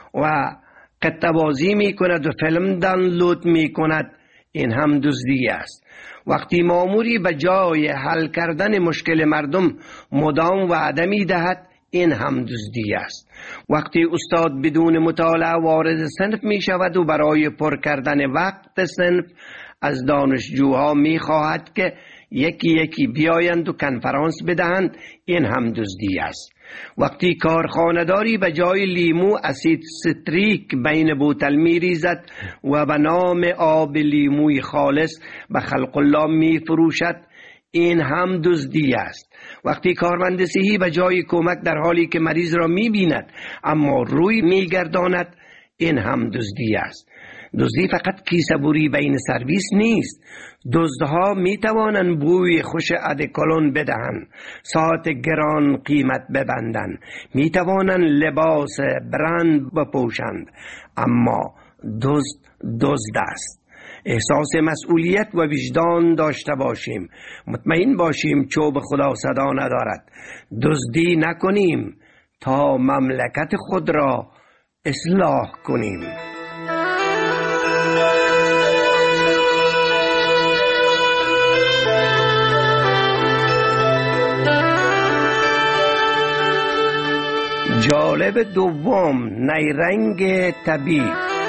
و قطعه بازی می کند و فیلم دانلود می کند، این هم دزدی است. وقتی ماموری به جای حل کردن مشکل مردم مدام وعده می دهد، این هم دزدی است. وقتی استاد بدون مطالعه وارد صنف می شود و برای پر کردن وقت صنف از دانشجوها می خواهد که یکی یکی بیایند و کنفرانس بدهند، این هم دزدی است. وقتی کارخانه‌داری به جای لیمو اسید ستریک بین بوتل می ریزد و به نام آب لیموی خالص به خلق الله می فروشد، این هم دزدی است. وقتی کارمند صحی به جای کمک در حالی که مریض را می بیند اما روی می گرداند، این هم دزدی است. دزدی فقط کیسه بری بین سرویس نیست. دزدها می توانند بوی خوش ادکلون بدهند، ساعت گران قیمت ببندند، می توانند لباس برند بپوشند، اما دزد دزد است. احساس مسئولیت و وجدان داشته باشیم. مطمئن باشیم چوب خدا صدا ندارد. دزدی نکنیم تا مملکت خود را اصلاح کنیم. جالب دوم، نیرنگ طبیب.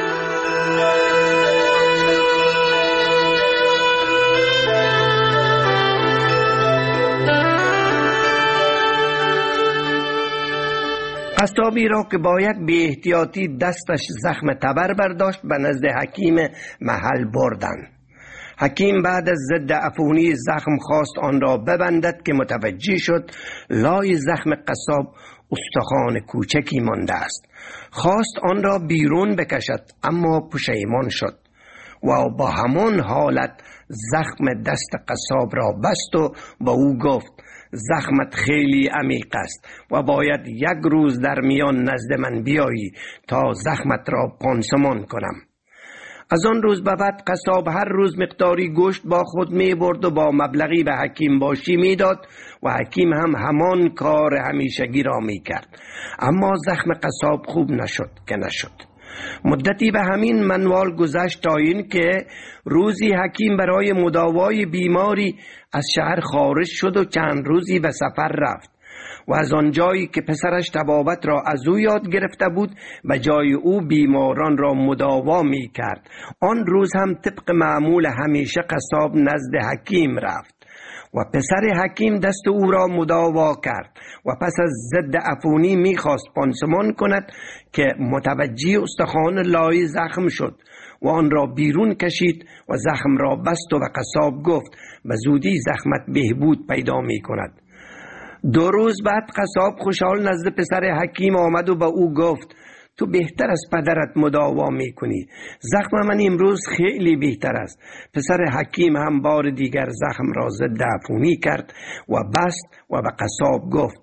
قصابی را که با یک بی احتیاطی دستش زخم تبر برداشت به نزد حکیم محل بردند. حکیم بعد از ضد عفونی زخم خواست آن را ببندد که متوجه شد لای زخم قصاب استخوان کوچکی مانده است. خواست آن را بیرون بکشد اما پشیمان شد و با همان حالت زخم دست قصاب را بست و با او گفت زخمت خیلی عمیق است و باید یک روز در میان نزد من بیایی تا زخمت را پانسمان کنم. از آن روز به بعد قصاب هر روز مقداری گوشت با خود می برد و با مبلغی به حکیم باشی می داد و حکیم هم همان کار همیشگی را می کرد. اما زخم قصاب خوب نشد که نشد. مدتی به همین منوال گذشت تا این که روزی حکیم برای مداوای بیماری از شهر خارج شد و چند روزی به سفر رفت و از آنجایی که پسرش طبابت را از او یاد گرفته بود به جای او بیماران را مداوا می کرد. آن روز هم طبق معمول همیشه قصاب نزد حکیم رفت و پسر حکیم دست او را مداوا کرد و پس از ضد عفونی می خواست پانسمان کند که متوجه استخوان لای زخم شد و آن را بیرون کشید و زخم را بست و به قصاب گفت به زودی زخمت بهبود پیدا می کند. دو روز بعد قصاب خوشحال نزد پسر حکیم آمد و به او گفت تو بهتر از پدرت مداوا می کنی. زخم من امروز خیلی بهتر است. پسر حکیم هم بار دیگر زخم را ضد عفونی کرد و بست و به قصاب گفت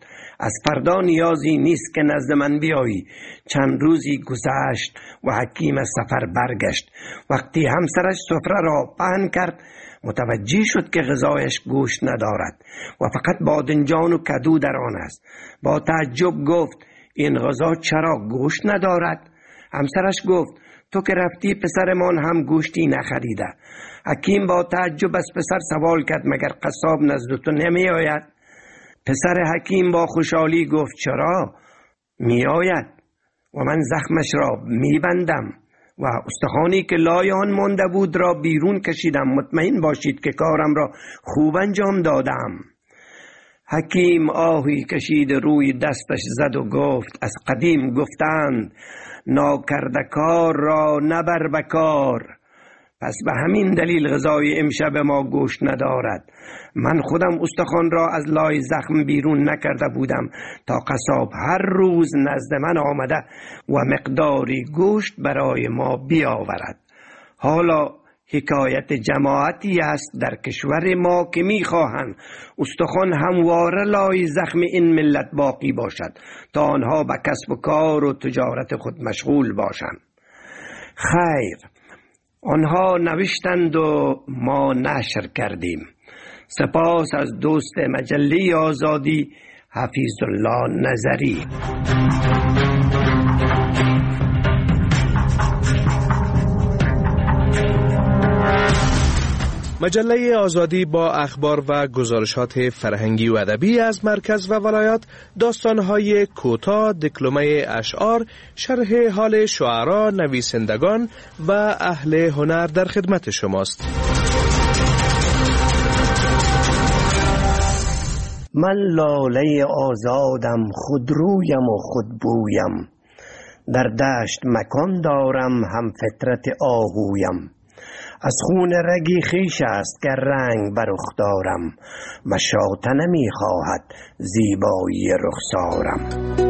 از فردا نیازی نیست که نزد من بیایی. چند روزی گذشت و حکیم از سفر برگشت. وقتی همسرش سفره را پهن کرد متوجه شد که غذایش گوشت ندارد و فقط بادنجان و کدو در آن است. با تعجب گفت این غذا چرا گوشت ندارد؟ همسرش گفت تو که رفتی پسرمان هم گوشتی نخریده. حکیم با تعجب از پسر سوال کرد مگر قصاب نزد تو نمی آید؟ پسر حکیم با خوشحالی گفت چرا؟ می آید و من زخمش را می بندم و استخوانی که لای آن مانده بود را بیرون کشیدم. مطمئن باشید که کارم را خوب انجام دادم. حکیم آهی کشید روی دستش زد و گفت از قدیم گفتند ناکرده کار را نبر بکار. پس به همین دلیل غذای امشب ما گوشت ندارد. من خودم استخوان را از لای زخم بیرون نکرده بودم تا قصاب هر روز نزد من آمده و مقداری گوشت برای ما بیاورد. حالا حکایت جماعتی است در کشور ما که میخواهند استخوان همواره لای زخم این ملت باقی باشد تا آنها به کسب و کار و تجارت خود مشغول باشند. خیر، آنها نوشتند و ما نشر کردیم. سپاس از دوست مجله آزادی حفیظ الله نظری. مجله آزادی با اخبار و گزارشات فرهنگی و ادبی از مرکز و ولایات، داستان‌های کوتاه، دکلمه اشعار، شرح حال شعرا، نویسندگان و اهل هنر در خدمت شماست. من لاله آزادم، خودرویم و خودبویم، در دشت مکان دارم هم فطرت آهویم. از خون رگی خیش است که رنگ بر رخ دارم، مشاطه نمی خواهد زیبایی رخسارم.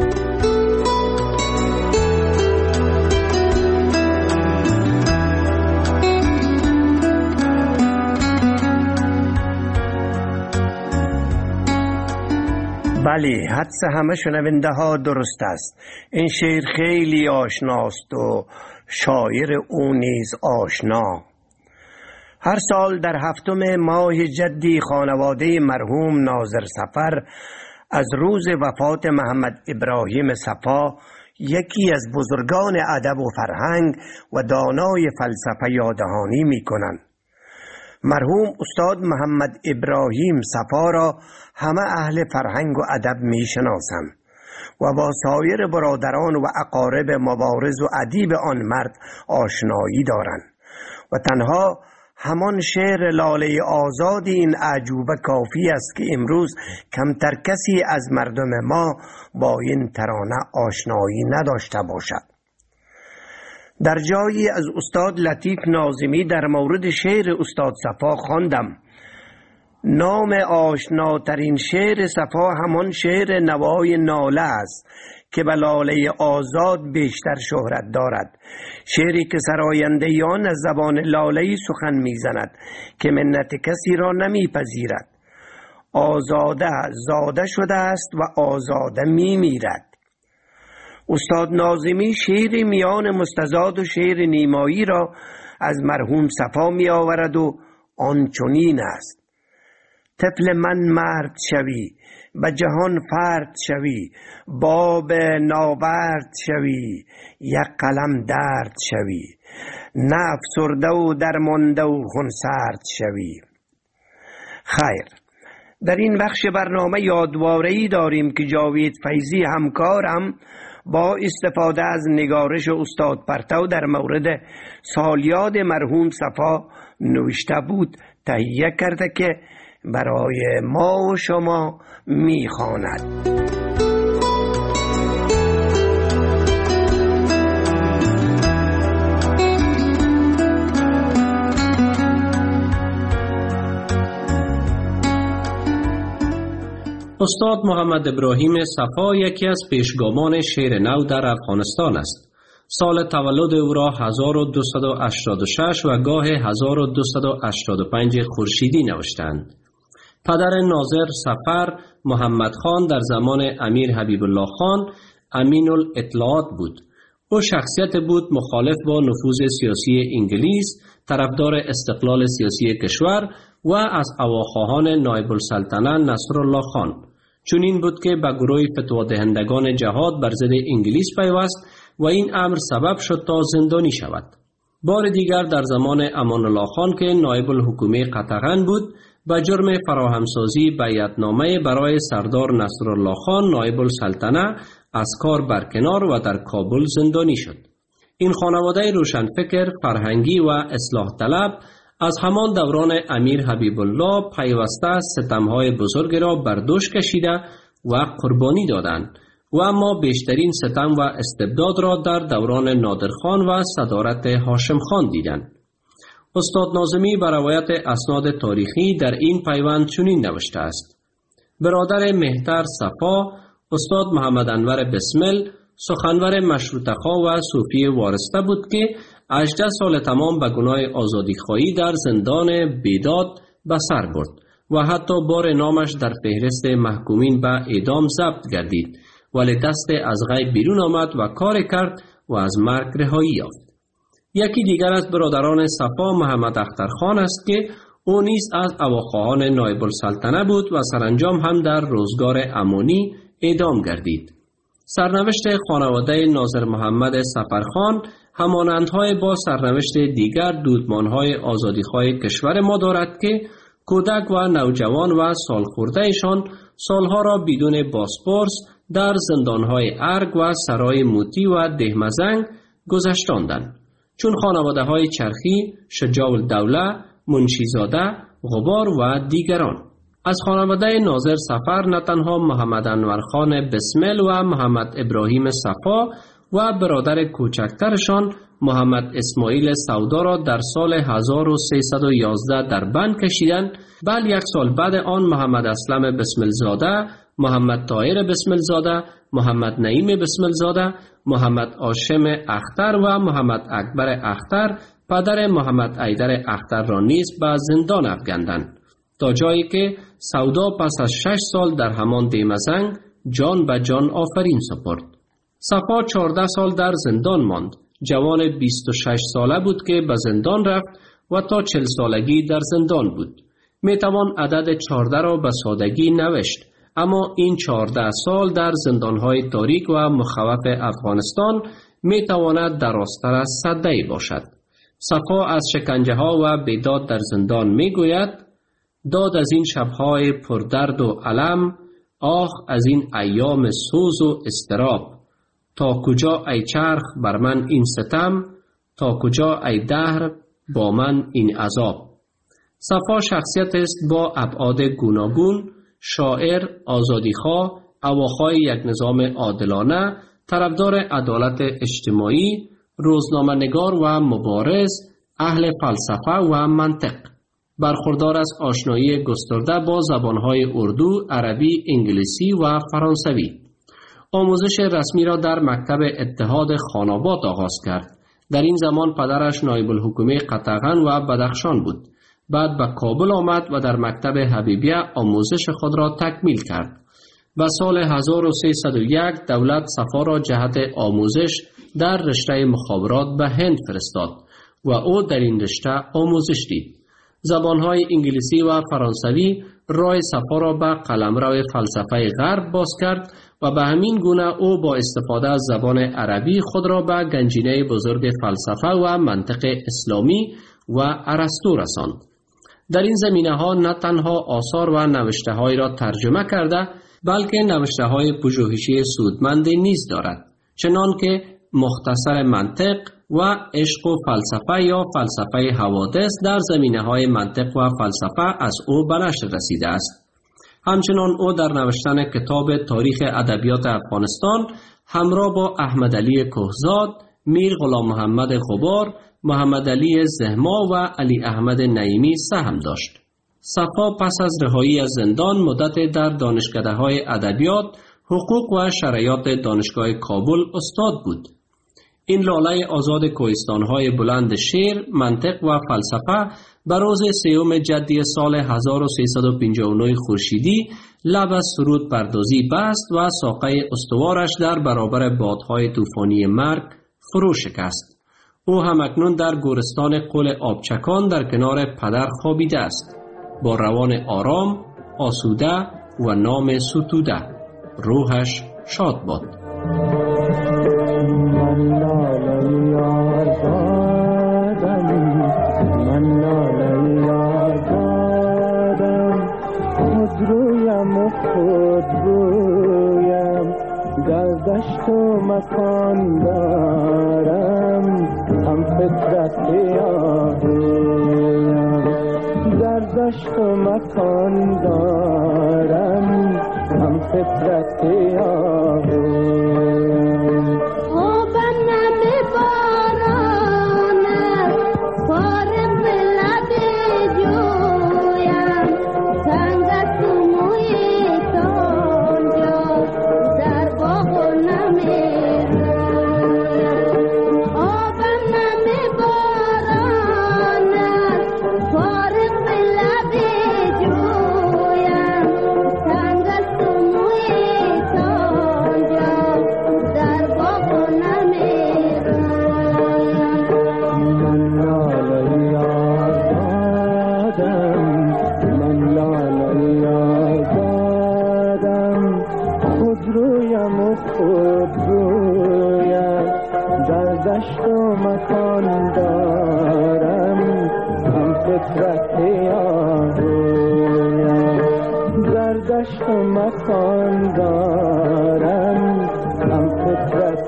بله، حدس همه شنونده ها درست است. این شعر خیلی آشناست و شاعر او نیز آشنا. هر سال در هفتم ماه جدی خانواده مرحوم ناظر صفر از روز وفات محمد ابراهیم صفا، یکی از بزرگان ادب و فرهنگ و دانای فلسفه یادهانی می کنند. مرحوم استاد محمد ابراهیم صفا را همه اهل فرهنگ و ادب می شناسند و با سایر برادران و اقارب مبارز و ادیب آن مرد آشنایی دارند و تنها همان شعر لاله آزاد این اعجوبه کافی است که امروز کمتر کسی از مردم ما با این ترانه آشنایی نداشته باشد. در جایی از استاد لطیف ناظمی در مورد شعر استاد صفا خواندم. نام آشناترین شعر صفا همان شعر نوای ناله است که به لاله آزاد بیشتر شهرت دارد. شعری که سرایندگان از زبان لاله‌ای سخن میزند که منت کسی را نمیپذیرد. آزاده زاده شده است و آزاده میمیرد. استاد ناظمی شعر میان مستزاد و شعر نیمایی را از مرحوم صفا می آورد و آن چنین است: طفل من مرد شوی، به جهان فرد شوی، باب ناورد شوی، یک قلم درد شوی، نه افسرده و درمانده و خونسرد شوی. خیر، در این بخش برنامه یادواره‌ای داریم که جاوید فیضی همکارم با استفاده از نگارش استاد پرتو در مورد سالیاد مرحوم صفا نوشته بود تهیه کرده که برای ما و شما میخواند. استاد محمد ابراهیم صفا یکی از پیشگامان شعر نو در افغانستان است. سال تولد او را هزار و دویست و هشتاد و شش و گاه هزار و دویست و هشتاد و پنج خورشیدی نوشتند. پدر ناظر سفر محمد خان در زمان امیر حبیب الله خان امین الاطلاعات بود. او شخصیت بود مخالف با نفوذ سیاسی انگلیس، طرفدار استقلال سیاسی کشور و از هواخواهان نایب السلطنه نصرالله خان. چنین بود که به گروه فتوا دهندگان جهاد بر ضد انگلیس پیوست و این امر سبب شد تا زندانی شود. بار دیگر در زمان امان الله خان که نایب الحکومه قطغن بود، به جرم فراهمسازی بیعتنامه برای سردار نصرالله خان نایب السلطنه از کار برکنار و در کابل زندانی شد. این خانواده روشنفکر، فرهنگی و اصلاح طلب از همان دوران امیر حبیب الله پیوسته ستمهای بزرگ را بر دوش کشیده و قربانی دادند و اما بیشترین ستم و استبداد را در دوران نادرخان و صدارت هاشم خان دیدند. استاد ناظمی بر روایت اسناد تاریخی در این پیوند چنین نوشته است: برادر مهتر صفا، استاد محمد انور بسمل، سخنور مشروطه‌خواه و صوفی وارسته بود که هجده سال تمام به گناه آزادیخواهی در زندان بیداد به سر برد و حتی بار نامش در فهرست محکومین به اعدام ضبط گردید، ولی دست از غیب بیرون آمد و کار کرد و از مرگ رهایی یافت. یکی دیگر از برادران صفا محمد اخترخان است که او نیز از هواخواهان نایب السلطنه بود و سرانجام هم در روزگار امانی اعدام گردید. سرنوشت خانواده ناظر محمد سفرخان همانندهای با سرنوشت دیگر دودمانهای آزادیخواه کشور ما دارد که کودک و نوجوان و سالخوردهشان سالها را بدون پاسپورت در زندانهای ارگ و سرای موتی و دهمزنگ گذشتاندند، چون خانواده های چرخی، شجاع الدوله، منشیزاده، غبار و دیگران. از خانواده ناظر سفر نه تنها محمد انور خان بسمل و محمد ابراهیم صفا و برادر کوچکترشان محمد اسماعیل سودا را در سال هزار و سیصد و یازده در بند کشیدند، بل یک سال بعد آن محمد اسلم بسمل زاده، محمد طاهر بسمل زاده، محمد نعیم بسمل زاده، محمد هاشم اختر و محمد اکبر اختر پدر محمد ایدر اختر را نیز به زندان افکندند، تا جایی که سودا پس از شش سال در همان دیمزنگ جان به جان آفرین سپرد. صفا چهارده سال در زندان ماند. جوان بیست و شش ساله بود که به زندان رفت و تا چهل سالگی در زندان بود. می توان عدد چهارده را به سادگی نوشت، اما این چهارده سال در زندانهای تاریک و مخوف افغانستان می تواند درازتر از صده‌ای باشد. صفا از شکنجه ها و بیداد در زندان می گوید: داد از این شبهای پردرد و علم، آخ از این ایام سوز و استراب. تا کجا ای چرخ بر من این ستم، تا کجا ای دهر با من این عذاب. صفا شخصیت است با ابعاد گوناگون، شاعر، آزادیخواه، هواخواه یک نظام عادلانه، طرفدار عدالت اجتماعی، روزنامه نگار و مبارز، اهل فلسفه و منطق. برخوردار از آشنایی گسترده با زبانهای اردو، عربی، انگلیسی و فرانسوی. آموزش رسمی را در مکتب اتحاد خاناباد آغاز کرد. در این زمان پدرش نایب الحکومه قطغن و بدخشان بود. بعد به کابل آمد و در مکتب حبیبیه آموزش خود را تکمیل کرد. و سال هزار و سیصد و یک دولت صفا را جهت آموزش در رشته مخابرات به هند فرستاد و او در این رشته آموزش دید. زبانهای انگلیسی و فرانسوی راه صفا را به قلمرو فلسفه غرب باز کرد و به همین گونه او با استفاده از زبان عربی خود را به گنجینه بزرگ فلسفه و منطق اسلامی و ارسطو رساند. در این زمینه ها نه تنها آثار و نوشته های را ترجمه کرده، بلکه نوشته های پژوهشی سودمندی نیز دارد، چنان که مختصر منطق و عشق و فلسفه یا فلسفه حوادث در زمینه های منطق و فلسفه از او به نشر رسیده است. همچنان او در نوشتن کتاب تاریخ ادبیات افغانستان همراه با احمد علی کهزاد، میر غلام محمد غبار، محمد علی زهما و علی احمد نعیمی سهم داشت. صفا پس از رهایی از زندان مدت در دانشکده‌های ادبیات، حقوق و شرعیات دانشگاه کابل استاد بود. این لاله آزاد کوهستان‌های بلند شعر، منطق و فلسفه به روز سیوم جدی سال هزار و سیصد و پنجاه و نه خورشیدی لب از سرود پردازی بست و ساقه استوارش در برابر بادهای طوفانی مرگ فرو شکست. او همکنون در گورستان قل آبچکان در کنار پدر خوابیده است، با روان آرام، آسوده و نام ستوده. روحش شاد باد. دشت و مکان دارم، هم فطرت آهویم. در دشت و مکان دارم، هم فطرت آهویم. آبم نمی بارانم، فارغ به لب جویم. سنگ است و موی تانجا در باغ و نمیرویم. آبم نمی بارانم، فارغ به لب جویم. سنگ است و موی تانجا در باغ و نمیرویم. من لاله یار دادم، من لاله یار دادم. خود رویم و خود رویم، در دشت و مکان دارم، هم فطرت آهویم. در دشت و مکان دارم، هم فطرت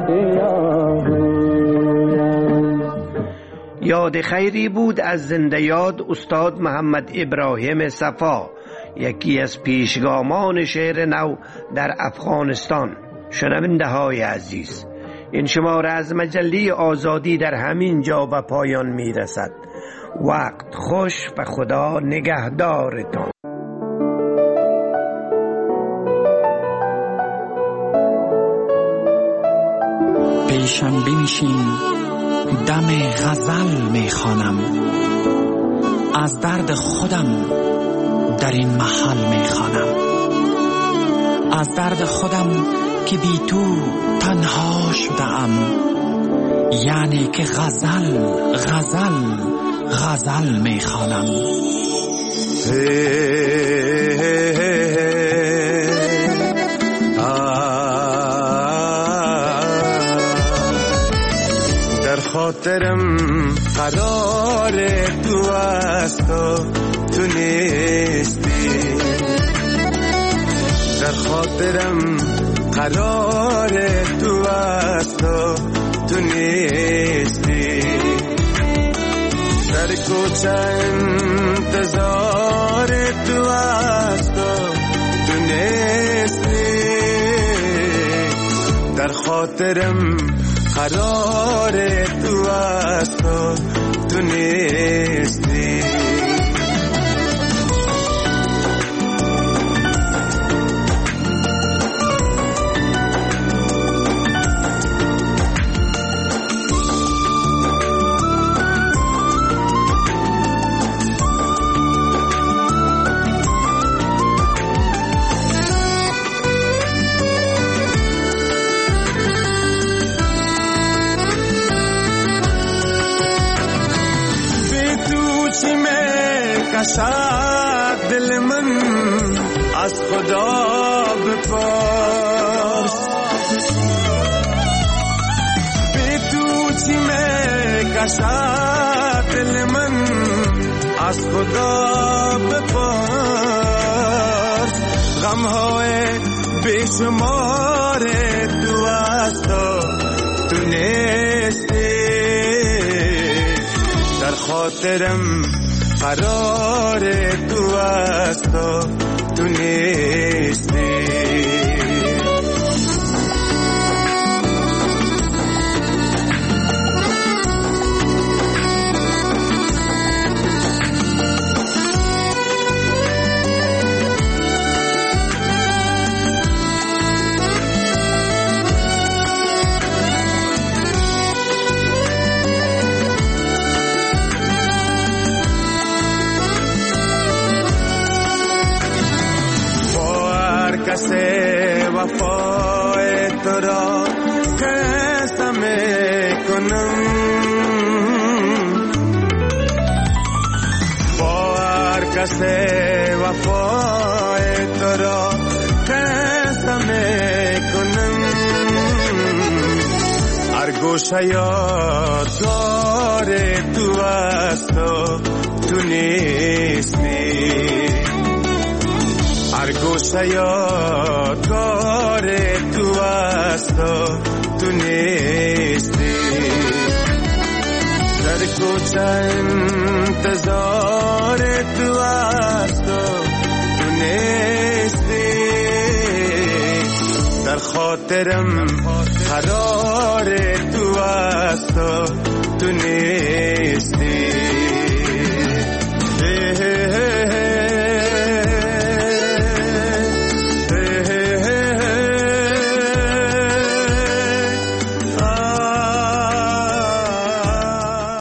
آهویم. یاد خیری بود از زنده یاد استاد محمد ابراهیم صفا، یکی از پیشگامان شعر نو در افغانستان. شنونده های عزیز، این شماره از مجله آزادی در همین جا به پایان می رسد. وقت خوش، به خدا نگهدارتان. پیشم بنشین، دم غزل می خوانم. از درد خودم در این محل می خوانم. از درد خودم که بی تو تنها شدم، یعنی که غزل غزل غزل می خوانم. در خاطرم قرار تو است و تو نیستی. در خاطرم قرار تو است و تو نیستی. در کوچه انتظار تو است و تو نیستی. در خاطرم قرار تو است و تو نیستی. کشد دل من از خدا بپرس. بی تو چی می کشد دل من از خدا بپرس. غمهای بیشمار تو است و تو نیستی. در خاطرم قرار تو است و تو نیستی. وفای تو را قسم کنم با هر کس وفای تو را قسم کنم هر گوشه یادگار تو است و تو نیستی هر گوشه یادگار تو است و تو نیستی در کوچه انتظار تو است و تو نیستی در خاطرم قرار تو است و